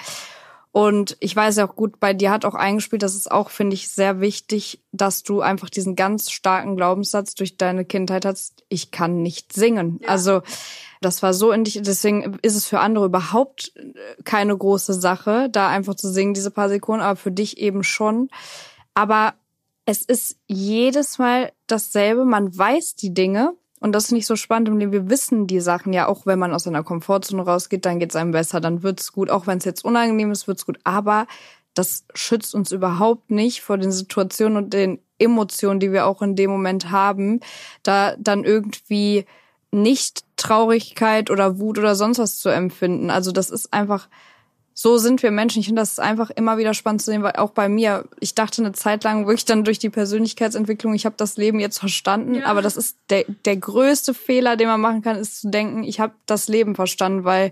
[SPEAKER 1] Und ich weiß ja auch gut, bei dir hat auch eingespielt, das ist auch, finde ich, sehr wichtig, dass du einfach diesen ganz starken Glaubenssatz durch deine Kindheit hast, ich kann nicht singen. Ja. Also das war so in dich, deswegen ist es für andere überhaupt keine große Sache, da einfach zu singen, diese paar Sekunden, aber für dich eben schon. Aber es ist jedes Mal dasselbe, man weiß die Dinge und das finde ich so spannend im Leben. Wir wissen die Sachen ja, auch wenn man aus einer Komfortzone rausgeht, dann geht's einem besser, dann wird's gut, auch wenn es jetzt unangenehm ist, wird's gut. Aber das schützt uns überhaupt nicht vor den Situationen und den Emotionen, die wir auch in dem Moment haben, da dann irgendwie nicht Traurigkeit oder Wut oder sonst was zu empfinden. Also das ist einfach, so sind wir Menschen. Ich finde das einfach immer wieder spannend zu sehen, weil auch bei mir, ich dachte eine Zeit lang wirklich dann durch die Persönlichkeitsentwicklung, ich habe das Leben jetzt verstanden, aber das ist der größte Fehler, den man machen kann, ist zu denken, ich habe das Leben verstanden, weil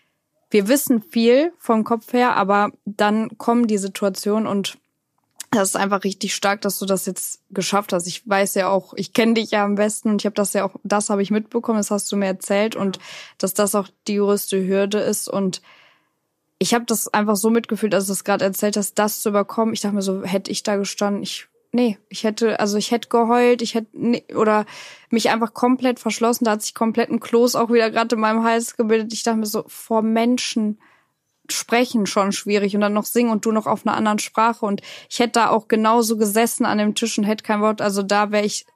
[SPEAKER 1] wir wissen viel vom Kopf her, aber dann kommen die Situationen und das ist einfach richtig stark, dass du das jetzt geschafft hast. Ich weiß ja auch, ich kenne dich ja am besten und ich habe das ja auch, das habe ich mitbekommen, das hast du mir erzählt und dass das auch die größte Hürde ist und ich habe das einfach so mitgefühlt, als du es gerade erzählt hast, das zu überkommen. Ich dachte mir so, hätte ich da gestanden, ich hätte geheult, oder mich einfach komplett verschlossen. Da hat sich komplett ein Kloß auch wieder gerade in meinem Hals gebildet. Ich dachte mir so, vor Menschen sprechen schon schwierig und dann noch singen und du noch auf einer anderen Sprache. Und ich hätte da auch genauso gesessen an dem Tisch und hätte kein Wort. Also da wäre ich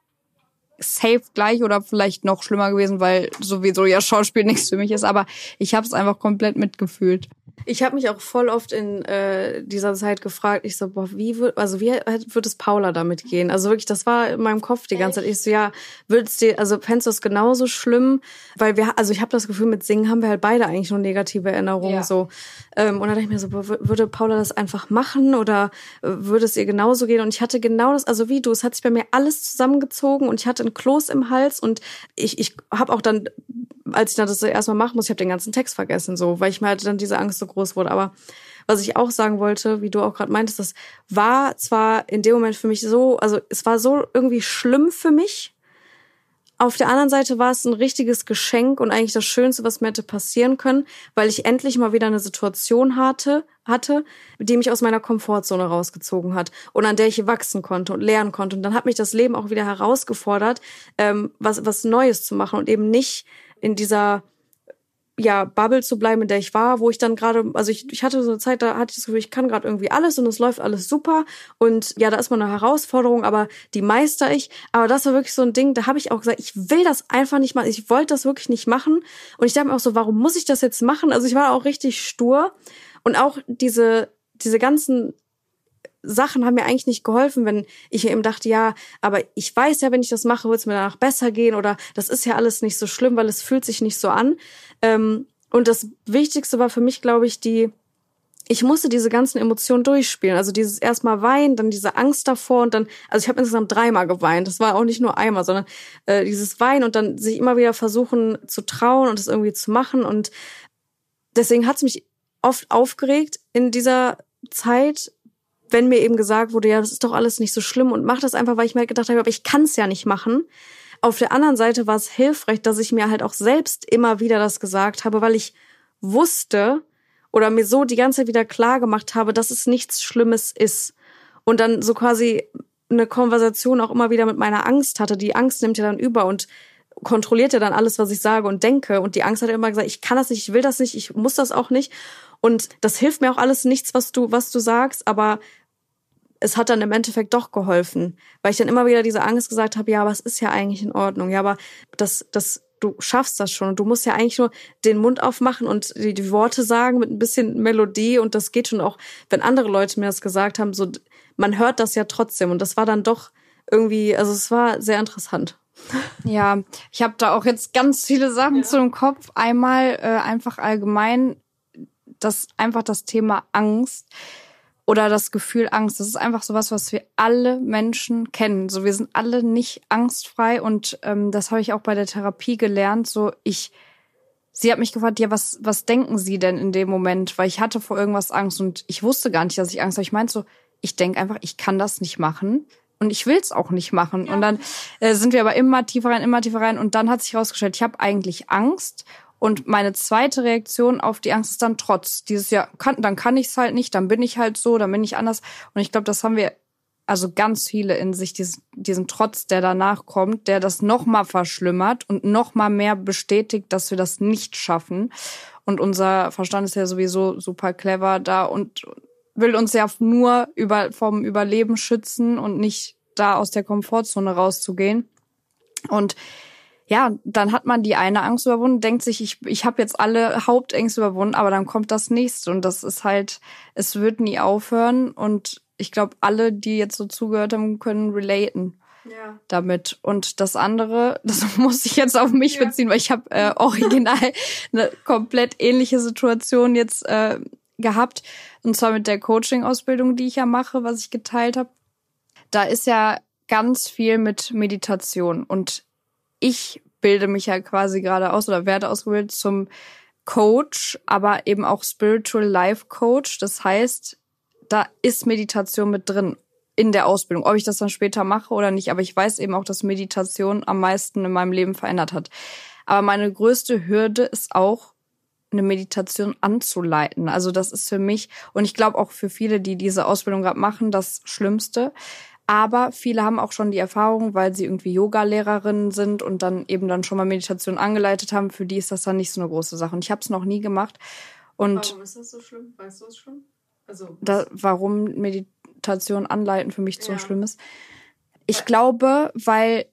[SPEAKER 1] safe gleich oder vielleicht noch schlimmer gewesen, weil sowieso ja Schauspiel nichts für mich ist. Aber ich habe es einfach komplett mitgefühlt.
[SPEAKER 2] Ich habe mich auch voll oft in dieser Zeit gefragt, ich so, boah, wie wird es Paula damit gehen? Also wirklich, das war in meinem Kopf die ganze Zeit. Ich so, ja, fändest du es genauso schlimm? Weil ich habe das Gefühl, mit Singen haben wir halt beide eigentlich nur negative Erinnerungen, so. Und dann dachte ich mir so, boah, würde Paula das einfach machen oder würde es ihr genauso gehen? Und ich hatte genau das, also wie du, es hat sich bei mir alles zusammengezogen und ich hatte einen Kloß im Hals und ich habe auch dann, als ich dann das erstmal machen muss, ich habe den ganzen Text vergessen, so, weil ich mir halt dann diese Angst so groß wurde. Aber was ich auch sagen wollte, wie du auch gerade meintest, das war zwar in dem Moment für mich so, also es war so irgendwie schlimm für mich. Auf der anderen Seite war es ein richtiges Geschenk und eigentlich das Schönste, was mir hätte passieren können, weil ich endlich mal wieder eine Situation hatte, die mich aus meiner Komfortzone rausgezogen hat und an der ich wachsen konnte und lernen konnte. Und dann hat mich das Leben auch wieder herausgefordert, was Neues zu machen und eben nicht in dieser Bubble zu bleiben, in der ich war, wo ich dann gerade, also ich hatte so eine Zeit, da hatte ich das Gefühl, ich kann gerade irgendwie alles und es läuft alles super und ja, da ist mal eine Herausforderung, aber die meister ich. Aber das war wirklich so ein Ding, da habe ich auch gesagt, ich will das einfach nicht machen, ich wollte das wirklich nicht machen und ich dachte mir auch so, warum muss ich das jetzt machen? Also ich war auch richtig stur und auch diese ganzen Sachen haben mir eigentlich nicht geholfen, wenn ich eben dachte, ja, aber ich weiß ja, wenn ich das mache, wird es mir danach besser gehen oder das ist ja alles nicht so schlimm, weil es fühlt sich nicht so an. Und das Wichtigste war für mich, glaube ich, ich musste diese ganzen Emotionen durchspielen. Also dieses erstmal Weinen, dann diese Angst davor und dann, also ich habe insgesamt 3-mal geweint. Das war auch nicht nur einmal, sondern dieses Weinen und dann sich immer wieder versuchen zu trauen und es irgendwie zu machen. Und deswegen hat es mich oft aufgeregt in dieser Zeit, wenn mir eben gesagt wurde, ja, das ist doch alles nicht so schlimm und mach das einfach, weil ich mir halt gedacht habe, aber ich kann es ja nicht machen. Auf der anderen Seite war es hilfreich, dass ich mir halt auch selbst immer wieder das gesagt habe, weil ich wusste oder mir so die ganze Zeit wieder klar gemacht habe, dass es nichts Schlimmes ist. Und dann so quasi eine Konversation auch immer wieder mit meiner Angst hatte. Die Angst nimmt ja dann über und kontrolliert ja dann alles, was ich sage und denke. Und die Angst hat ja immer gesagt, ich kann das nicht, ich will das nicht, ich muss das auch nicht. Und das hilft mir auch alles nichts, was du sagst, aber es hat dann im Endeffekt doch geholfen, weil ich dann immer wieder diese Angst gesagt habe, ja, aber es ist ja eigentlich in Ordnung, ja, aber du schaffst das schon und du musst ja eigentlich nur den Mund aufmachen und die Worte sagen mit ein bisschen Melodie und das geht schon auch, wenn andere Leute mir das gesagt haben, so, man hört das ja trotzdem und das war dann doch irgendwie, also es war sehr interessant.
[SPEAKER 1] Ja, ich habe da auch jetzt ganz viele Sachen zu dem Kopf. Einmal einfach allgemein, das Thema Angst. oder das Gefühl Angst. Das ist einfach sowas, was wir alle Menschen kennen. So, wir sind alle nicht angstfrei und das habe ich auch bei der Therapie gelernt. Sie hat mich gefragt, ja, was denken Sie denn in dem Moment? Weil ich hatte vor irgendwas Angst und ich wusste gar nicht, dass ich Angst habe. Ich meinte so, ich denke einfach, ich kann das nicht machen und ich will es auch nicht machen. Ja. Und dann sind wir aber immer tiefer rein und dann hat sich herausgestellt, ich habe eigentlich Angst. Und meine zweite Reaktion auf die Angst ist dann Trotz. Dann kann ich es halt nicht, dann bin ich halt so, dann bin ich anders. Und ich glaube, das haben wir also ganz viele in sich, diesen Trotz, der danach kommt, der das noch mal verschlimmert und noch mal mehr bestätigt, dass wir das nicht schaffen. Und unser Verstand ist ja sowieso super clever da und will uns ja nur vom Überleben schützen und nicht da aus der Komfortzone rauszugehen. Und ja, dann hat man die eine Angst überwunden, denkt sich, ich habe jetzt alle Hauptängste überwunden, aber dann kommt das nächste und das ist halt, es wird nie aufhören und ich glaube, alle, die jetzt so zugehört haben, können relaten damit. Und das andere, das muss ich jetzt auf mich beziehen, weil ich habe original eine komplett ähnliche Situation jetzt gehabt und zwar mit der Coaching-Ausbildung, die ich ja mache, was ich geteilt habe. Da ist ja ganz viel mit Meditation und ich bilde mich ja quasi gerade aus oder werde ausgebildet zum Coach, aber eben auch Spiritual Life Coach. Das heißt, da ist Meditation mit drin in der Ausbildung. Ob ich das dann später mache oder nicht, aber ich weiß eben auch, dass Meditation am meisten in meinem Leben verändert hat. Aber meine größte Hürde ist auch, eine Meditation anzuleiten. Also das ist für mich und ich glaube auch für viele, die diese Ausbildung gerade machen, das Schlimmste. Aber viele haben auch schon die Erfahrung, weil sie irgendwie Yoga-Lehrerinnen sind und dann schon mal Meditation angeleitet haben. Für die ist das dann nicht so eine große Sache. Und ich habe es noch nie gemacht. Und
[SPEAKER 2] warum ist das so schlimm? Weißt du es schon? Also
[SPEAKER 1] warum Meditation anleiten für mich so schlimm ist? Ich glaube, weil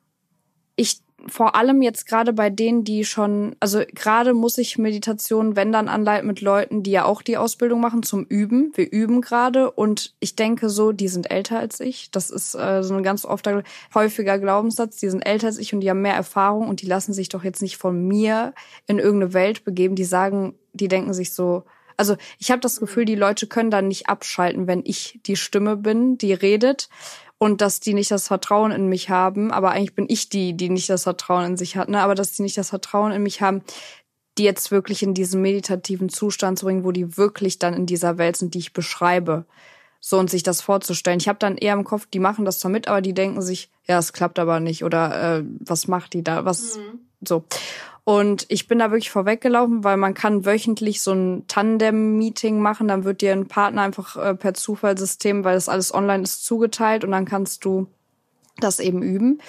[SPEAKER 1] ich vor allem jetzt gerade bei denen, die schon, also gerade muss ich Meditation, wenn dann anleiten mit Leuten, die ja auch die Ausbildung machen zum Üben. Wir üben gerade und ich denke so, die sind älter als ich. Das ist so ein ganz häufiger Glaubenssatz. Die sind älter als ich und die haben mehr Erfahrung und die lassen sich doch jetzt nicht von mir in irgendeine Welt begeben. Die denken sich so, also ich habe das Gefühl, die Leute können dann nicht abschalten, wenn ich die Stimme bin, die redet. Und dass die nicht das Vertrauen in mich haben, aber eigentlich bin ich die nicht das Vertrauen in sich hat, ne? Aber dass die nicht das Vertrauen in mich haben, die jetzt wirklich in diesen meditativen Zustand zu bringen, wo die wirklich dann in dieser Welt sind, die ich beschreibe. So, und sich das vorzustellen. Ich habe dann eher im Kopf, die machen das zwar mit, aber die denken sich, ja, es klappt aber nicht. Oder was macht die da? So. Und ich bin da wirklich vorweggelaufen, weil man kann wöchentlich so ein Tandem-Meeting machen. Dann wird dir ein Partner einfach per Zufallssystem, weil das alles online ist, zugeteilt. Und dann kannst du das eben üben.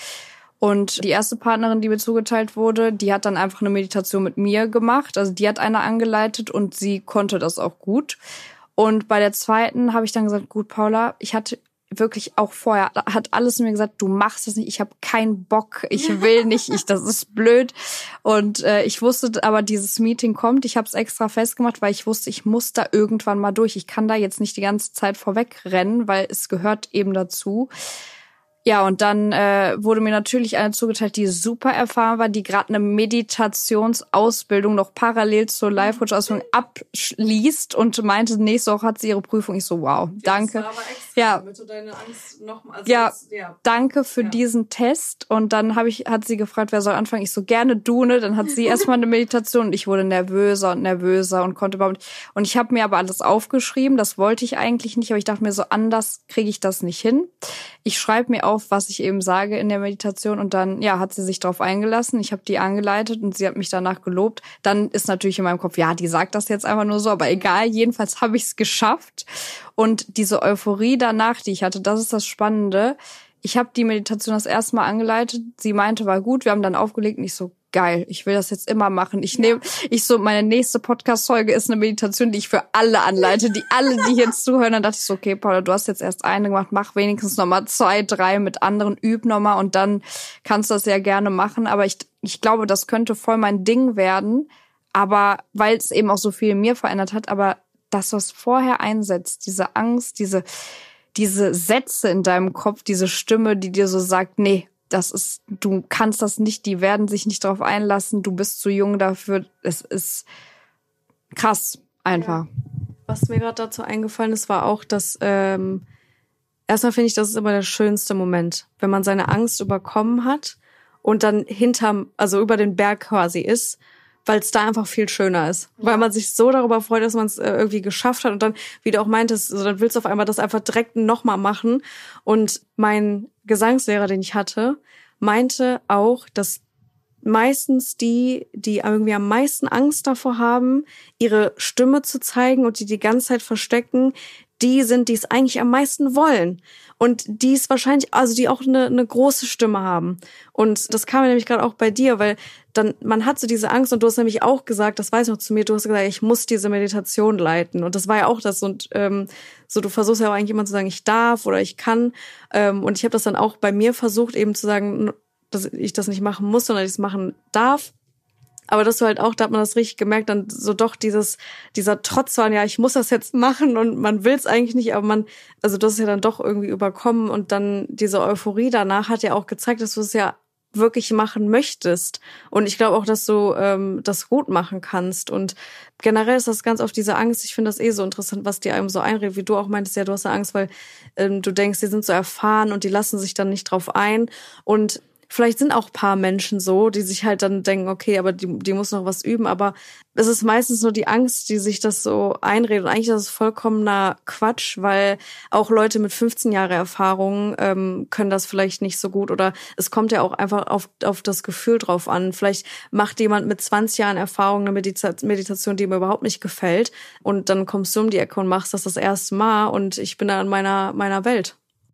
[SPEAKER 1] Und die erste Partnerin, die mir zugeteilt wurde, die hat dann einfach eine Meditation mit mir gemacht. Also die hat eine angeleitet und sie konnte das auch gut. Und bei der zweiten habe ich dann gesagt, gut, Paula, ich hatte wirklich auch vorher, hat alles mir gesagt, du machst das nicht, ich habe keinen Bock, ich will nicht, das ist blöd. Und ich wusste aber, dieses Meeting kommt, ich habe es extra festgemacht, weil ich wusste, ich muss da irgendwann mal durch. Ich kann da jetzt nicht die ganze Zeit vorwegrennen, weil es gehört eben dazu. Ja, und dann wurde mir natürlich eine zugeteilt, die super erfahren war, die gerade eine Meditationsausbildung noch parallel zur Life-Coach-Ausbildung abschließt und meinte, nächste Woche hat sie ihre Prüfung. Ich so, wow, danke. Ja, damit du deine Angst noch mal, danke für diesen Test. Und dann hat sie gefragt, wer soll anfangen. Ich so, gerne du, ne? Dann hat sie erstmal eine Meditation und ich wurde nervöser und konnte überhaupt nicht. Und ich habe mir aber alles aufgeschrieben, das wollte ich eigentlich nicht, aber ich dachte mir so, anders kriege ich das nicht hin. Ich schreibe mir auf, was ich eben sage in der Meditation und dann, ja, hat sie sich darauf eingelassen. Ich habe die angeleitet und sie hat mich danach gelobt. Dann ist natürlich in meinem Kopf, ja, die sagt das jetzt einfach nur so, aber egal, jedenfalls habe ich es geschafft. Und diese Euphorie danach, die ich hatte, das ist das Spannende. Ich habe die Meditation das erste Mal angeleitet. Sie meinte, war gut. Wir haben dann aufgelegt und ich so, geil, ich will das jetzt immer machen. Meine nächste Podcast-Folge ist eine Meditation, die ich für alle anleite, die hier zuhören. Dann dachte ich so, okay, Paula, du hast jetzt erst eine gemacht, mach wenigstens nochmal 2, 3 mit anderen, üb nochmal und dann kannst du das ja gerne machen. Aber ich glaube, das könnte voll mein Ding werden. Aber weil es eben auch so viel in mir verändert hat, aber das, was vorher einsetzt, diese Angst, diese Sätze in deinem Kopf, diese Stimme, die dir so sagt, nee, du kannst das nicht, die werden sich nicht darauf einlassen, du bist zu jung dafür. Es ist krass, einfach.
[SPEAKER 2] Was mir gerade dazu eingefallen ist, war auch, dass erstmal finde ich, das ist immer der schönste Moment, wenn man seine Angst überkommen hat und dann also über den Berg quasi ist, weil es da einfach viel schöner ist. Ja. Weil man sich so darüber freut, dass man es irgendwie geschafft hat und dann, wie du auch meintest, so, dann willst du auf einmal das einfach direkt nochmal machen. Und mein Gesangslehrer, den ich hatte, meinte auch, dass meistens die irgendwie am meisten Angst davor haben, ihre Stimme zu zeigen und die ganze Zeit verstecken, die es eigentlich am meisten wollen. Und die es wahrscheinlich, also die auch eine große Stimme haben. Und das kam mir nämlich gerade auch bei dir, weil dann, man hat so diese Angst und du hast nämlich auch gesagt, das weiß ich noch zu mir, du hast gesagt, ich muss diese Meditation leiten. Und das war ja auch das und so, du versuchst ja auch eigentlich immer zu sagen, ich darf oder ich kann. Und ich habe das dann auch bei mir versucht, eben zu sagen, dass ich das nicht machen muss, sondern ich es machen darf. Aber dass du halt auch, da hat man das richtig gemerkt, dann so doch dieser Trotz war, ja, ich muss das jetzt machen und man will es eigentlich nicht, aber also das ist ja dann doch irgendwie überkommen und dann diese Euphorie danach hat ja auch gezeigt, dass du es ja wirklich machen möchtest. Und ich glaube auch, dass du das gut machen kannst. Und generell ist das ganz oft diese Angst, ich finde das so interessant, was dir einem so einredet, wie du auch meintest, ja, du hast eine Angst, weil du denkst, die sind so erfahren und die lassen sich dann nicht drauf ein. Und vielleicht sind auch ein paar Menschen so, die sich halt dann denken, okay, aber die muss noch was üben. Aber es ist meistens nur die Angst, die sich das so einredet. Und eigentlich ist das vollkommener Quatsch, weil auch Leute mit 15 Jahre Erfahrung können das vielleicht nicht so gut. Oder es kommt ja auch einfach auf das Gefühl drauf an. Vielleicht macht jemand mit 20 Jahren Erfahrung eine Meditation, die mir überhaupt nicht gefällt. Und dann kommst du um die Ecke und machst das erste Mal. Und ich bin da in meiner Welt.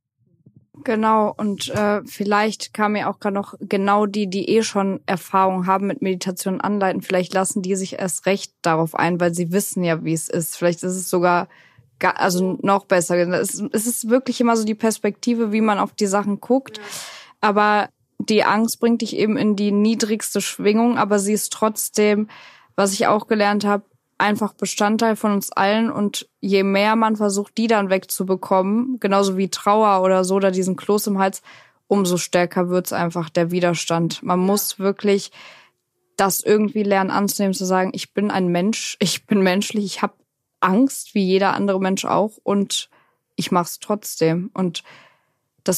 [SPEAKER 1] Genau, und vielleicht kam mir auch gerade noch genau die schon Erfahrung haben mit Meditation anleiten, vielleicht lassen die sich erst recht darauf ein, weil sie wissen ja, wie es ist. Vielleicht ist es sogar also noch besser. Es ist wirklich immer so die Perspektive, wie man auf die Sachen guckt. Aber die Angst bringt dich eben in die niedrigste Schwingung, aber sie ist trotzdem, was ich auch gelernt habe, einfach Bestandteil von uns allen und je mehr man versucht, die dann wegzubekommen, genauso wie Trauer oder so oder diesen Kloß im Hals, umso stärker wird's einfach der Widerstand. Man muss wirklich das irgendwie lernen anzunehmen, zu sagen, ich bin ein Mensch, ich bin menschlich, ich habe Angst, wie jeder andere Mensch auch und ich mach's trotzdem. Und das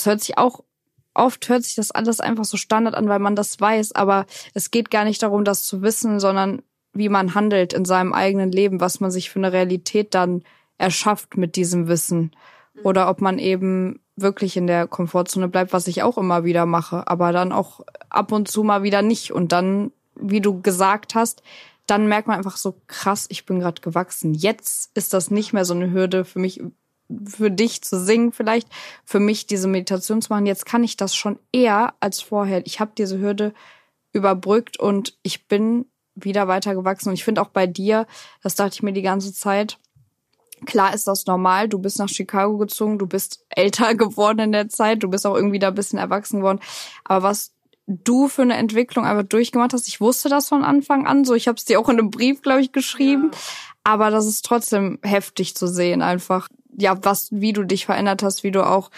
[SPEAKER 1] oft hört sich das alles einfach so Standard an, weil man das weiß, aber es geht gar nicht darum, das zu wissen, sondern wie man handelt in seinem eigenen Leben, was man sich für eine Realität dann erschafft mit diesem Wissen. Oder ob man eben wirklich in der Komfortzone bleibt, was ich auch immer wieder mache, aber dann auch ab und zu mal wieder nicht. Und dann, wie du gesagt hast, dann merkt man einfach so, krass, ich bin gerade gewachsen. Jetzt ist das nicht mehr so eine Hürde für mich, für dich zu singen vielleicht, für mich diese Meditation zu machen. Jetzt kann ich das schon eher als vorher. Ich habe diese Hürde überbrückt und ich bin wieder weiter gewachsen. Und ich finde auch bei dir, das dachte ich mir die ganze Zeit, klar ist das normal, du bist nach Chicago gezogen, du bist älter geworden in der Zeit, du bist auch irgendwie da ein bisschen erwachsen geworden. Aber was du für eine Entwicklung einfach durchgemacht hast, ich wusste das von Anfang an so, ich habe es dir auch in einem Brief, glaube ich, geschrieben. Ja. Aber das ist trotzdem heftig zu sehen einfach, ja, wie du dich verändert hast, wie du auch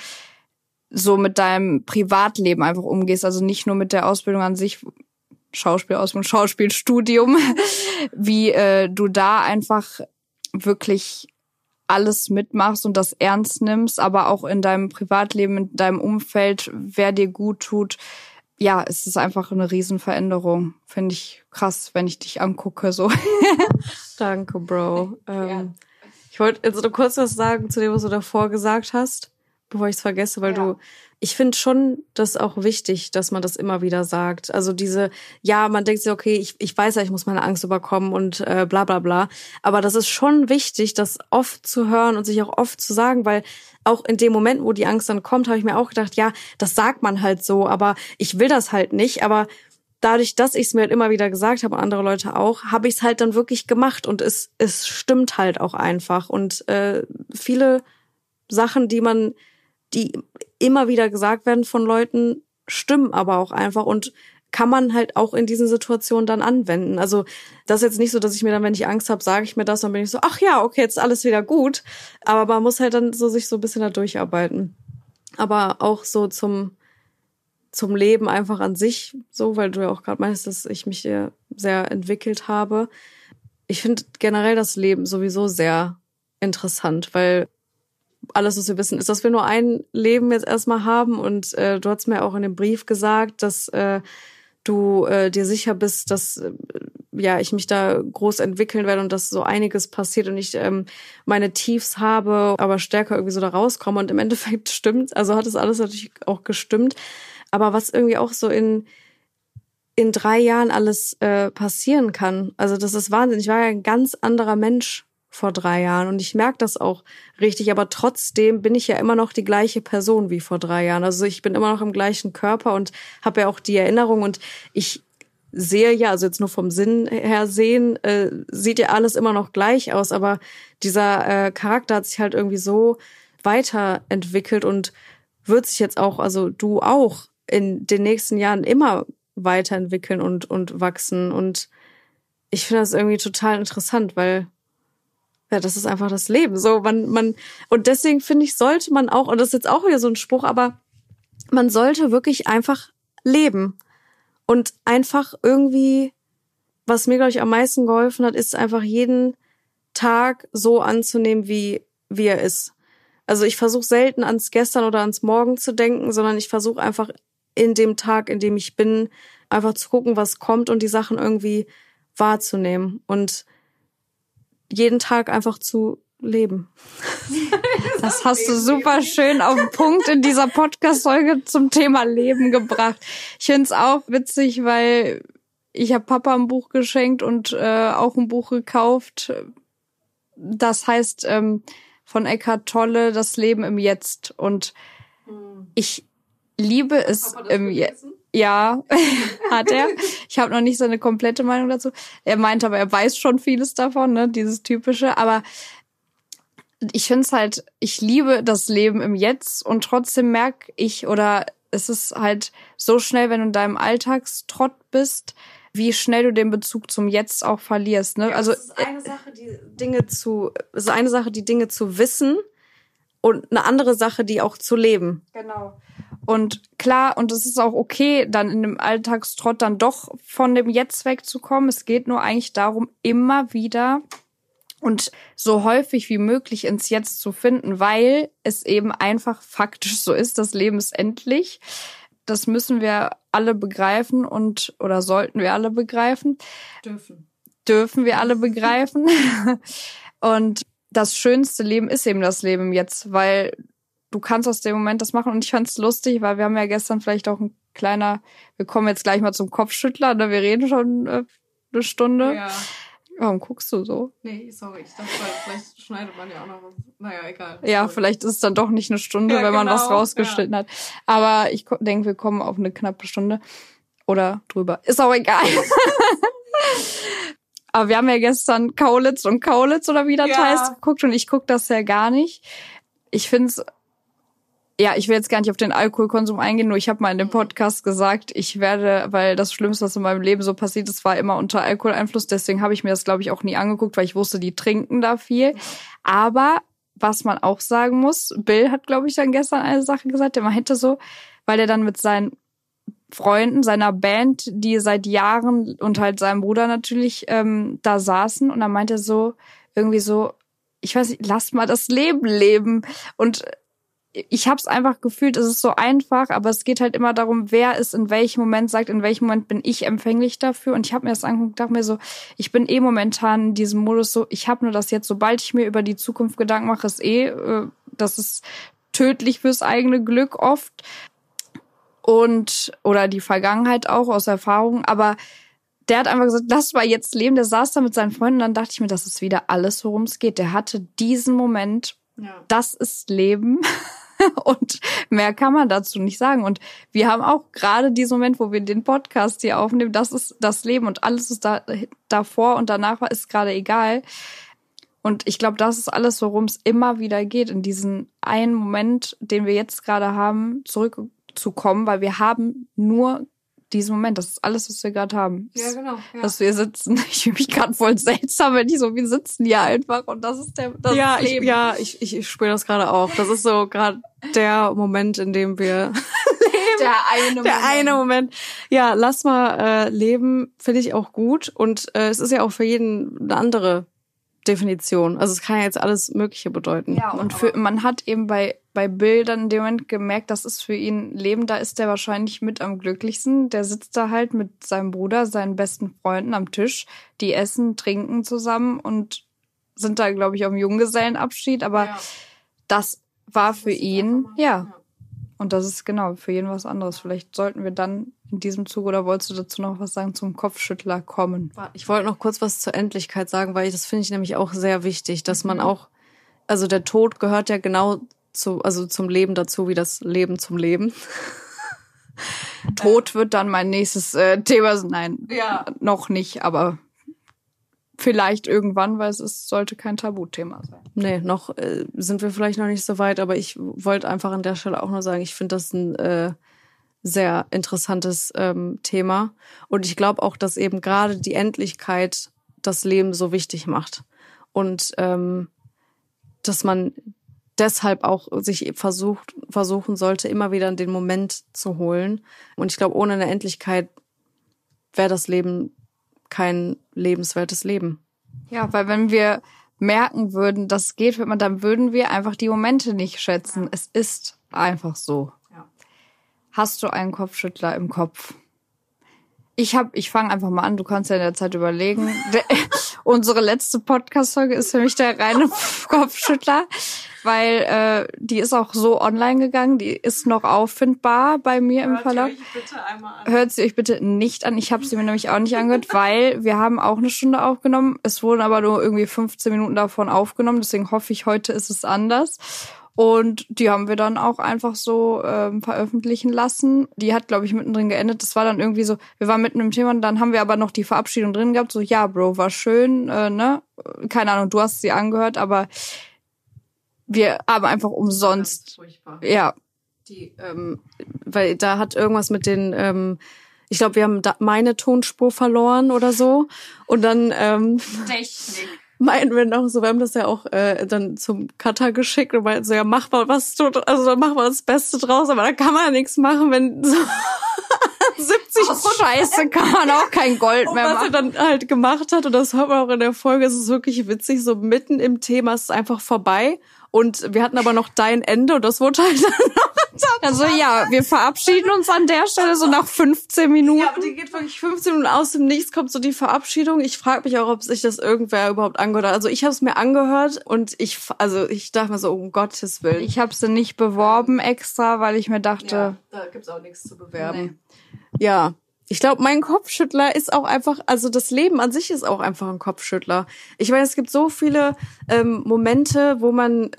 [SPEAKER 1] so mit deinem Privatleben einfach umgehst, also nicht nur mit der Ausbildung an sich, Schauspielausbildung, Schauspielstudium, wie du da einfach wirklich alles mitmachst und das ernst nimmst, aber auch in deinem Privatleben, in deinem Umfeld, wer dir gut tut. Ja, es ist einfach eine Riesenveränderung. Finde ich krass, wenn ich dich angucke. So.
[SPEAKER 2] Danke, Bro. Ich wollte jetzt nur kurz was sagen zu dem, was du davor gesagt hast, bevor ich es vergesse, weil ich finde schon, das ist auch wichtig, dass man das immer wieder sagt. Also man denkt sich, okay, ich weiß ja, ich muss meine Angst überkommen und bla bla bla. Aber das ist schon wichtig, das oft zu hören und sich auch oft zu sagen, weil auch in dem Moment, wo die Angst dann kommt, habe ich mir auch gedacht, ja, das sagt man halt so, aber ich will das halt nicht. Aber dadurch, dass ich es mir halt immer wieder gesagt habe und andere Leute auch, habe ich es halt dann wirklich gemacht und es stimmt halt auch einfach. Und viele Sachen, die immer wieder gesagt werden von Leuten, stimmen aber auch einfach und kann man halt auch in diesen Situationen dann anwenden. Also das ist jetzt nicht so, dass ich mir dann, wenn ich Angst habe, sage ich mir das, dann bin ich so, ach ja, okay, jetzt ist alles wieder gut. Aber man muss halt dann so sich so ein bisschen da durcharbeiten. Aber auch so zum Leben einfach an sich, so, weil du ja auch gerade meinst, dass ich mich sehr entwickelt habe. Ich finde generell das Leben sowieso sehr interessant, weil alles, was wir wissen, ist, dass wir nur ein Leben jetzt erstmal haben. Und du hast mir auch in dem Brief gesagt, dass du dir sicher bist, dass ich mich da groß entwickeln werde und dass so einiges passiert und ich meine Tiefs habe, aber stärker irgendwie so da rauskomme. Und im Endeffekt stimmt, also hat es alles natürlich auch gestimmt. Aber was irgendwie auch so in 3 Jahren alles passieren kann, also das ist Wahnsinn. Ich war ja ein ganz anderer Mensch vor 3 Jahren und ich merke das auch richtig, aber trotzdem bin ich ja immer noch die gleiche Person wie vor 3 Jahren. Also ich bin immer noch im gleichen Körper und habe ja auch die Erinnerung und ich sehe ja, also jetzt nur vom Sinn her sehen, sieht ja alles immer noch gleich aus, aber dieser Charakter hat sich halt irgendwie so weiterentwickelt und wird sich jetzt auch, also du auch, in den nächsten Jahren immer weiterentwickeln und wachsen und ich finde das irgendwie total interessant, weil ja, das ist einfach das Leben. So, man und deswegen finde ich, sollte man auch, und das ist jetzt auch wieder so ein Spruch, aber man sollte wirklich einfach leben. Und einfach irgendwie, was mir, glaube ich, am meisten geholfen hat, ist einfach jeden Tag so anzunehmen, wie er ist. Also ich versuche selten ans Gestern oder ans Morgen zu denken, sondern ich versuche einfach in dem Tag, in dem ich bin, einfach zu gucken, was kommt und die Sachen irgendwie wahrzunehmen. Und jeden Tag einfach zu leben.
[SPEAKER 1] Das hast du super schön auf den Punkt in dieser Podcast-Folge zum Thema Leben gebracht. Ich finde es auch witzig, weil ich habe Papa ein Buch geschenkt und auch ein Buch gekauft. Das heißt von Eckhart Tolle, Das Leben im Jetzt. Und ich liebe es im Jetzt. Ja, hat er. Ich habe noch nicht seine komplette Meinung dazu. Er meint aber, er weiß schon vieles davon, ne, dieses Typische. Aber ich finde es halt, ich liebe das Leben im Jetzt und trotzdem merke ich, oder es ist halt so schnell, wenn du in deinem Alltagstrott bist, wie schnell du den Bezug zum Jetzt auch verlierst, ne?
[SPEAKER 2] Ja,
[SPEAKER 1] also
[SPEAKER 2] es ist eine Sache, die Dinge zu wissen und eine andere Sache, die auch zu leben.
[SPEAKER 1] Genau. Und klar, und es ist auch okay, dann in dem Alltagstrott dann doch von dem Jetzt wegzukommen. Es geht nur eigentlich darum, immer wieder und so häufig wie möglich ins Jetzt zu finden, weil es eben einfach faktisch so ist, das Leben ist endlich. Das müssen wir alle begreifen oder sollten wir alle begreifen. Dürfen wir alle begreifen. Und das schönste Leben ist eben das Leben im Jetzt, weil du kannst aus dem Moment das machen. Und ich fand's lustig, weil wir haben ja gestern vielleicht auch wir kommen jetzt gleich mal zum Kopfschüttler, ne? Wir reden schon eine Stunde.
[SPEAKER 2] Ja.
[SPEAKER 1] Warum guckst du so?
[SPEAKER 2] Nee, sorry, ich dachte, vielleicht schneidet man ja auch noch was. Naja, egal.
[SPEAKER 1] Ja, sorry. Vielleicht ist es dann doch nicht eine Stunde, ja, wenn man was rausgeschnitten hat. Aber ich denke, wir kommen auf eine knappe Stunde oder drüber. Ist auch egal. Aber wir haben ja gestern Kaulitz oder wie das heißt geguckt und ich gucke das ja gar nicht. Ich find's, ja, ich will jetzt gar nicht auf den Alkoholkonsum eingehen, nur ich habe mal in dem Podcast gesagt, weil das Schlimmste, was in meinem Leben so passiert ist, war immer unter Alkoholeinfluss. Deswegen habe ich mir das, glaube ich, auch nie angeguckt, weil ich wusste, die trinken da viel. Aber was man auch sagen muss, Bill hat, glaube ich, dann gestern eine Sache gesagt, der meinte so, weil er dann mit seinen Freunden, seiner Band, die seit Jahren und halt seinem Bruder natürlich da saßen und dann meinte er so, irgendwie so, ich weiß nicht, lasst mal das Leben leben. Und ich habe es einfach gefühlt, es ist so einfach, aber es geht halt immer darum, wer es in welchem Moment sagt, in welchem Moment bin ich empfänglich dafür. Und ich habe mir das angeguckt, dachte mir so, ich bin momentan in diesem Modus so, ich habe nur das jetzt, sobald ich mir über die Zukunft Gedanken mache, das ist tödlich fürs eigene Glück oft. Oder die Vergangenheit auch aus Erfahrung, aber der hat einfach gesagt, lass mal jetzt leben. Der saß da mit seinen Freunden und dann dachte ich mir, das ist wieder alles, worum es geht. Der hatte diesen Moment, Das ist Leben und mehr kann man dazu nicht sagen. Und wir haben auch gerade diesen Moment, wo wir den Podcast hier aufnehmen, das ist das Leben und alles ist davor und danach ist gerade egal. Und ich glaube, das ist alles, worum es immer wieder geht, in diesen einen Moment, den wir jetzt gerade haben, zurückzukommen, weil wir haben nur diesen Moment, das ist alles, was wir gerade haben.
[SPEAKER 2] Ja, genau. Ja.
[SPEAKER 1] Dass wir sitzen. Ich fühle mich gerade voll seltsam, wenn ich so, wir sitzen hier einfach und das ist das Leben.
[SPEAKER 2] Ich spüre das gerade auch. Das ist so gerade der Moment, in dem wir leben. Der eine Moment. Ja, lass mal leben, finde ich auch gut. Und es ist ja auch für jeden eine andere Definition. Also es kann ja jetzt alles Mögliche bedeuten.
[SPEAKER 1] Ja, und man hat eben bei Bildern in dem Moment gemerkt, das ist für ihn Leben, da ist der wahrscheinlich mit am glücklichsten. Der sitzt da halt mit seinem Bruder, seinen besten Freunden am Tisch, die essen, trinken zusammen und sind da, glaube ich, auf dem Junggesellenabschied. Aber das war für ihn, Und das ist genau für jeden was anderes. Vielleicht sollten wir dann in diesem Zug, oder wolltest du dazu noch was sagen, zum Kopfschüttler kommen?
[SPEAKER 2] Ich wollte noch kurz was zur Endlichkeit sagen, weil das finde ich nämlich auch sehr wichtig, dass man auch, also der Tod gehört ja genau zum Leben dazu, wie das Leben zum Leben.
[SPEAKER 1] Tod wird dann mein nächstes Thema. Nein, noch nicht, aber vielleicht irgendwann, weil sollte kein Tabuthema sein.
[SPEAKER 2] Nee, noch sind wir vielleicht noch nicht so weit, aber ich wollte einfach an der Stelle auch nur sagen, ich finde das ein sehr interessantes Thema. Und ich glaube auch, dass eben gerade die Endlichkeit das Leben so wichtig macht. Und dass man deshalb auch sich versuchen sollte, immer wieder in den Moment zu holen. Und ich glaube, ohne eine Endlichkeit wäre das Leben kein lebenswertes Leben.
[SPEAKER 1] Ja, weil wenn wir merken würden, das geht, dann würden wir einfach die Momente nicht schätzen. Ja. Es ist einfach so. Ja. Hast du einen Kopfschüttler im Kopf? Ich fange einfach mal an, du kannst ja in der Zeit überlegen. Unsere letzte Podcast-Folge ist für mich der reine Kopfschüttler, weil die ist auch so online gegangen, die ist noch auffindbar bei mir im Verlauf. Hört sie euch bitte nicht an. Ich habe sie mir nämlich auch nicht angehört, weil wir haben auch eine Stunde aufgenommen. Es wurden aber nur irgendwie 15 Minuten davon aufgenommen, deswegen hoffe ich, heute ist es anders. Und die haben wir dann auch einfach so veröffentlichen lassen. Die hat, glaube ich, mittendrin geendet. Das war dann irgendwie so, wir waren mitten im Thema und dann haben wir aber noch die Verabschiedung drin gehabt. So, ja, Bro, war schön, ne? Keine Ahnung, du hast sie angehört, aber wir haben einfach umsonst. Das ist furchtbar. Ja.
[SPEAKER 2] Weil da hat irgendwas mit den, ich glaube, wir haben meine Tonspur verloren oder so. Und dann
[SPEAKER 1] Technik.
[SPEAKER 2] Meinen wir noch so, wir haben das ja auch dann zum Cutter geschickt und meinten so, ja, mach mal was tut, also dann machen wir das Beste draus, aber da kann man ja nichts machen, wenn so 70
[SPEAKER 1] Scheiße kann man auch kein Gold mehr machen.
[SPEAKER 2] Was er dann halt gemacht hat, und das hört man auch in der Folge, es ist wirklich witzig, so mitten im Thema ist es einfach vorbei. Und wir hatten aber noch dein Ende und das wurde halt dann noch.
[SPEAKER 1] Also ja, wir verabschieden uns an der Stelle so nach 15 Minuten.
[SPEAKER 2] Ja, aber die geht wirklich 15 Minuten aus dem Nichts, kommt so die Verabschiedung. Ich frage mich auch, ob sich das irgendwer überhaupt angehört hat. Also ich habe es mir angehört und ich dachte mir so, um Gottes Willen.
[SPEAKER 1] Ich habe sie nicht beworben extra, weil ich mir dachte...
[SPEAKER 2] Ja, da gibt's auch nichts zu bewerben. Nee. Ja. Ich glaube, mein Kopfschüttler ist auch einfach, also das Leben an sich ist auch einfach ein Kopfschüttler. Ich meine, es gibt so viele Momente, wo man,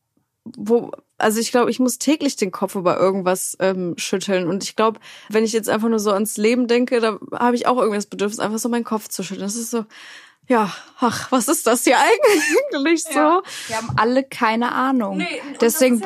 [SPEAKER 2] also ich glaube, ich muss täglich den Kopf über irgendwas schütteln. Und ich glaube, wenn ich jetzt einfach nur so ans Leben denke, da habe ich auch irgendwie das Bedürfnis, einfach so meinen Kopf zu schütteln. Das ist so, ja, ach, was ist das hier eigentlich so? Ja,
[SPEAKER 1] wir haben alle keine Ahnung. Nee, deswegen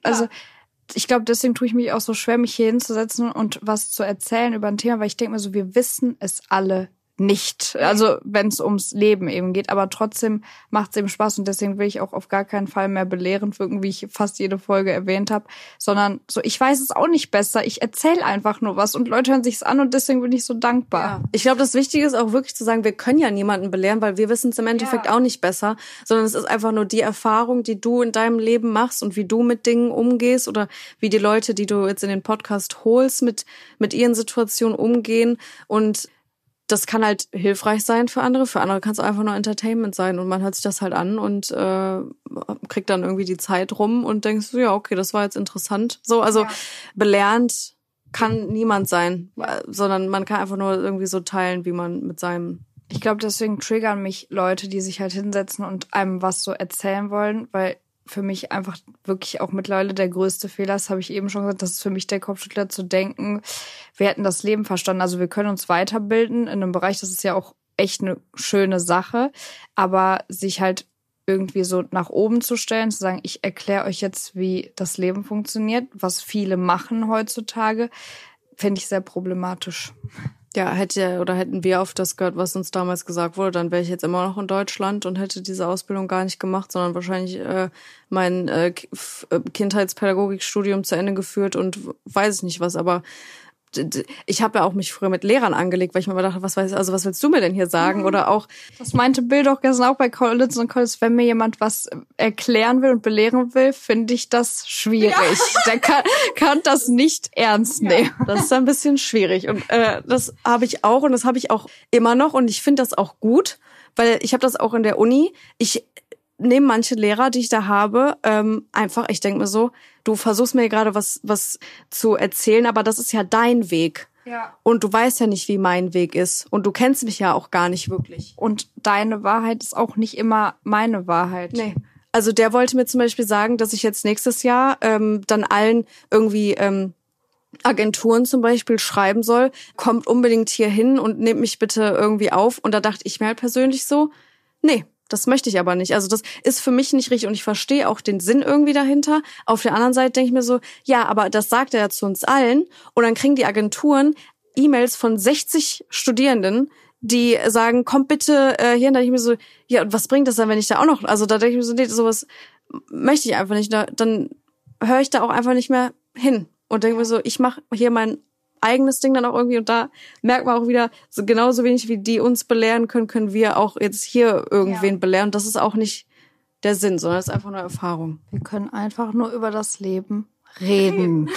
[SPEAKER 1] ich glaube, deswegen tue ich mich auch so schwer, mich hier hinzusetzen und was zu erzählen über ein Thema, weil ich denke mir so, wir wissen es alle nicht. Also wenn es ums Leben eben geht, aber trotzdem macht es eben Spaß und deswegen will ich auch auf gar keinen Fall mehr belehrend wirken, wie ich fast jede Folge erwähnt habe, sondern so, ich weiß es auch nicht besser, ich erzähle einfach nur was und Leute hören sich's an und deswegen bin ich so dankbar.
[SPEAKER 2] Ja. Ich glaube, das Wichtige ist auch wirklich zu sagen, wir können ja niemanden belehren, weil wir wissen es im Endeffekt auch nicht besser, sondern es ist einfach nur die Erfahrung, die du in deinem Leben machst und wie du mit Dingen umgehst oder wie die Leute, die du jetzt in den Podcast holst, mit ihren Situationen umgehen. Und das kann halt hilfreich sein für andere kann es einfach nur Entertainment sein und man hört sich das halt an und kriegt dann irgendwie die Zeit rum und denkst so, ja, okay, das war jetzt interessant. So, also belehrend kann niemand sein, sondern man kann einfach nur irgendwie so teilen, wie man mit seinem...
[SPEAKER 1] Ich glaube, deswegen triggern mich Leute, die sich halt hinsetzen und einem was so erzählen wollen, weil für mich einfach wirklich auch mittlerweile der größte Fehler ist, habe ich eben schon gesagt, das ist für mich der Kopfschüttler zu denken, wir hätten das Leben verstanden. Also wir können uns weiterbilden in einem Bereich, das ist ja auch echt eine schöne Sache, aber sich halt irgendwie so nach oben zu stellen, zu sagen, ich erkläre euch jetzt, wie das Leben funktioniert, was viele machen heutzutage, finde ich sehr problematisch.
[SPEAKER 2] Ja, hätten wir auf das gehört, was uns damals gesagt wurde, dann wäre ich jetzt immer noch in Deutschland und hätte diese Ausbildung gar nicht gemacht, sondern wahrscheinlich mein Kindheitspädagogikstudium zu Ende geführt und weiß ich nicht was. Aber ich habe ja auch mich früher mit Lehrern angelegt, weil ich mir immer dachte, was willst du mir denn hier sagen? Oder auch,
[SPEAKER 1] das meinte Bill doch gestern auch bei Collins und Collins, wenn mir jemand was erklären will und belehren will, finde ich das schwierig. Ja. Der kann das nicht ernst nehmen.
[SPEAKER 2] Ja, das ist ein bisschen schwierig. Und das habe ich auch und das habe ich auch immer noch und ich finde das auch gut, weil ich habe das auch in der Uni. Ich nehme manche Lehrer, die ich da habe, einfach, ich denke mir so, du versuchst mir gerade was zu erzählen, aber das ist ja dein Weg.
[SPEAKER 1] Ja.
[SPEAKER 2] Und du weißt ja nicht, wie mein Weg ist. Und du kennst mich ja auch gar nicht wirklich.
[SPEAKER 1] Und deine Wahrheit ist auch nicht immer meine Wahrheit.
[SPEAKER 2] Nee. Also der wollte mir zum Beispiel sagen, dass ich jetzt nächstes Jahr dann allen irgendwie Agenturen zum Beispiel schreiben soll, kommt unbedingt hier hin und nehmt mich bitte irgendwie auf. Und da dachte ich mir halt persönlich so, nee, das möchte ich aber nicht. Also das ist für mich nicht richtig und ich verstehe auch den Sinn irgendwie dahinter. Auf der anderen Seite denke ich mir so, ja, aber das sagt er ja zu uns allen und dann kriegen die Agenturen E-Mails von 60 Studierenden, die sagen, komm bitte hier. Und da denke ich mir so, ja, und was bringt das dann, wenn ich da auch noch, also da denke ich mir so, nee, sowas möchte ich einfach nicht. Dann höre ich da auch einfach nicht mehr hin und denke mir so, ich mache hier mein eigenes Ding dann auch irgendwie und da merkt man auch wieder, so genauso wenig wie die uns belehren können, können wir auch jetzt hier irgendwen belehren. Das ist auch nicht der Sinn, sondern es ist einfach eine Erfahrung.
[SPEAKER 1] Wir können einfach nur über das Leben reden.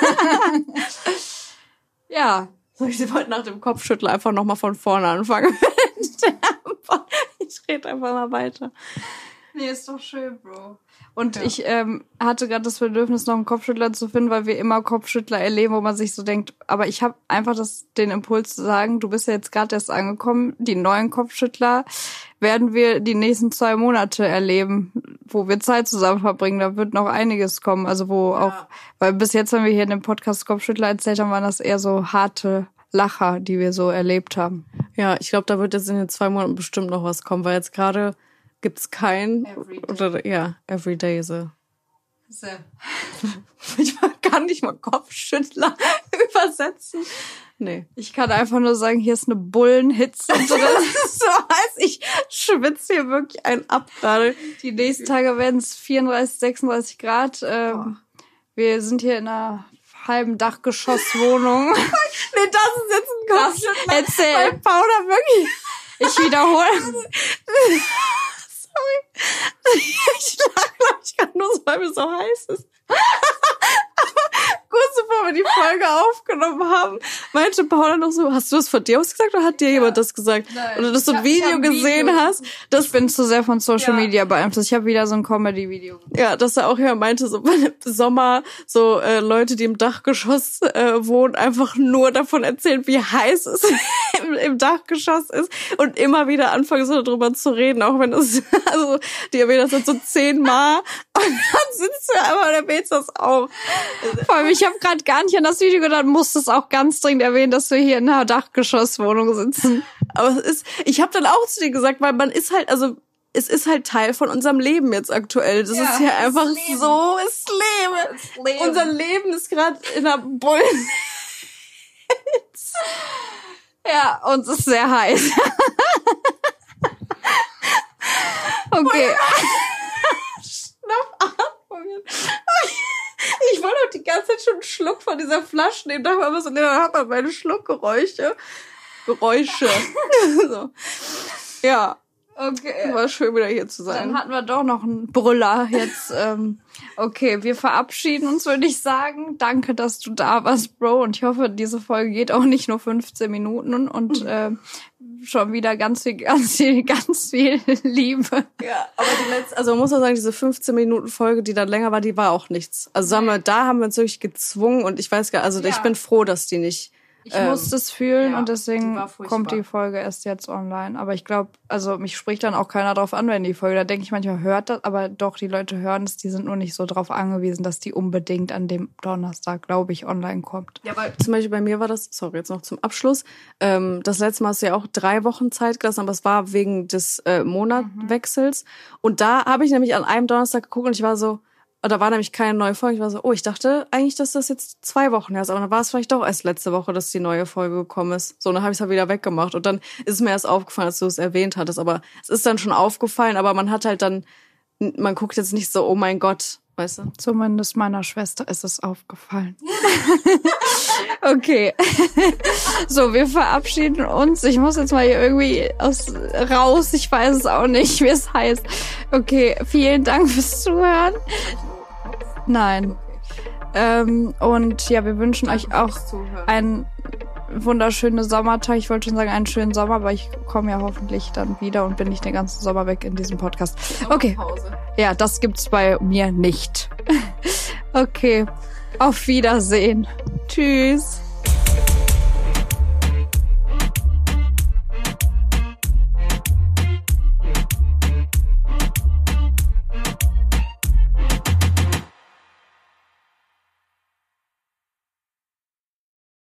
[SPEAKER 2] Ja. Soll ich heute nach dem Kopfschütteln einfach nochmal von vorne anfangen? Ich rede einfach mal weiter.
[SPEAKER 1] Nee, ist doch schön, Bro. Und ich hatte gerade das Bedürfnis, noch einen Kopfschüttler zu finden, weil wir immer Kopfschüttler erleben, wo man sich so denkt, aber ich habe einfach den Impuls zu sagen, du bist ja jetzt gerade erst angekommen, die neuen Kopfschüttler werden wir die nächsten 2 Monate erleben, wo wir Zeit zusammen verbringen. Da wird noch einiges kommen. Also auch, weil bis jetzt, wenn wir hier in dem Podcast Kopfschüttler erzählt haben, waren das eher so harte Lacher, die wir so erlebt haben.
[SPEAKER 2] Ja, ich glaube, da wird jetzt in den 2 Monaten bestimmt noch was kommen, weil jetzt gerade gibt's kein Everyday is a ich kann nicht mal Kopfschüttler übersetzen. Nee.
[SPEAKER 1] Ich kann einfach nur sagen, hier ist eine Bullenhitze drin.
[SPEAKER 2] So heißt, ich schwitze hier wirklich einen ab gerade.
[SPEAKER 1] Die nächsten Tage werden es 34, 36 Grad. Wir sind hier in einer halben Dachgeschosswohnung.
[SPEAKER 2] Nee, das ist jetzt ein Kopfschüttler.
[SPEAKER 1] Erzähl.
[SPEAKER 2] Weil Paula wirklich...
[SPEAKER 1] Ich wiederhole.
[SPEAKER 2] Sorry. Ich lache, glaube ich, gerade nur so, weil mir so heiß ist. Kurz bevor wir die Folge aufgenommen haben, meinte Paula noch so, hast du das von dir aus gesagt oder hat dir jemand das gesagt?
[SPEAKER 1] Nein.
[SPEAKER 2] Oder dass du ein Video gesehen hast.
[SPEAKER 1] Ich bin zu sehr von Social Media beeinflusst. Ich habe wieder so ein Comedy-Video.
[SPEAKER 2] Ja, dass er auch jemand meinte, so im Sommer, so Leute, die im Dachgeschoss wohnen, einfach nur davon erzählen, wie heiß es im Dachgeschoss ist und immer wieder anfangen, so darüber zu reden, auch wenn es, also die erwähnt das jetzt so 10-mal und dann sitzt du einfach und erwähnst das auch.
[SPEAKER 1] Vor allem, ich habe gerade gar nicht an das Video gedacht, musste es auch ganz dringend erwähnen, dass wir hier in einer Dachgeschosswohnung sitzen.
[SPEAKER 2] Aber ich habe dann auch zu dir gesagt, weil man ist halt, also es ist halt Teil von unserem Leben jetzt aktuell. Das ist ja einfach
[SPEAKER 1] Leben.
[SPEAKER 2] so, ist Leben. Unser Leben ist gerade in der Bullen.
[SPEAKER 1] Ja, uns ist sehr heiß. Okay.
[SPEAKER 2] Schnappatmungen. Ich wollte auch die ganze Zeit schon einen Schluck von dieser Flasche nehmen. Dachte aber so, nee, dann hat man meine Schluckgeräusche. So. Ja.
[SPEAKER 1] Okay.
[SPEAKER 2] War schön, wieder hier zu sein.
[SPEAKER 1] Dann hatten wir doch noch einen Brüller jetzt. Okay, wir verabschieden uns, würde ich sagen. Danke, dass du da warst, Bro. Und ich hoffe, diese Folge geht auch nicht nur 15 Minuten und schon wieder ganz viel Liebe.
[SPEAKER 2] Ja, aber die letzte, also man muss auch sagen, diese 15-Minuten-Folge, die dann länger war, die war auch nichts. Also da haben wir uns wirklich gezwungen und ich weiß gar, also ich bin froh, dass die nicht.
[SPEAKER 1] Ich musste es fühlen und deswegen
[SPEAKER 2] die
[SPEAKER 1] kommt die Folge erst jetzt online. Aber ich glaube, also mich spricht dann auch keiner drauf an, wenn die Folge, da denke ich manchmal, hört das, aber doch, die Leute hören es, die sind nur nicht so drauf angewiesen, dass die unbedingt an dem Donnerstag, glaube ich, online kommt.
[SPEAKER 2] Ja, weil zum Beispiel bei mir war das, sorry, jetzt noch zum Abschluss, das letzte Mal hast du ja auch 3 Wochen Zeit gelassen, aber es war wegen des Monatwechsels. Und da habe ich nämlich an einem Donnerstag geguckt und ich war so, da war nämlich keine neue Folge. Ich war so, ich dachte eigentlich, dass das jetzt 2 Wochen her ist. Aber dann war es vielleicht doch erst letzte Woche, dass die neue Folge gekommen ist. So, dann habe ich es halt wieder weggemacht. Und dann ist es mir erst aufgefallen, als du es erwähnt hattest. Aber es ist dann schon aufgefallen. Aber man hat halt dann, man guckt jetzt nicht so, oh mein Gott, Weißt du?
[SPEAKER 1] Zumindest meiner Schwester ist es aufgefallen. Okay. So, wir verabschieden uns. Ich muss jetzt mal hier irgendwie raus. Ich weiß es auch nicht, wie es heißt. Okay, vielen Dank fürs Zuhören. Nein. Und ja, wir wünschen euch auch einen wunderschönen Sommertag. Ich wollte schon sagen, einen schönen Sommer, aber ich komme ja hoffentlich dann wieder und bin nicht den ganzen Sommer weg in diesem Podcast. Okay. Ja, das gibt's bei mir nicht. Okay. Auf Wiedersehen. Tschüss.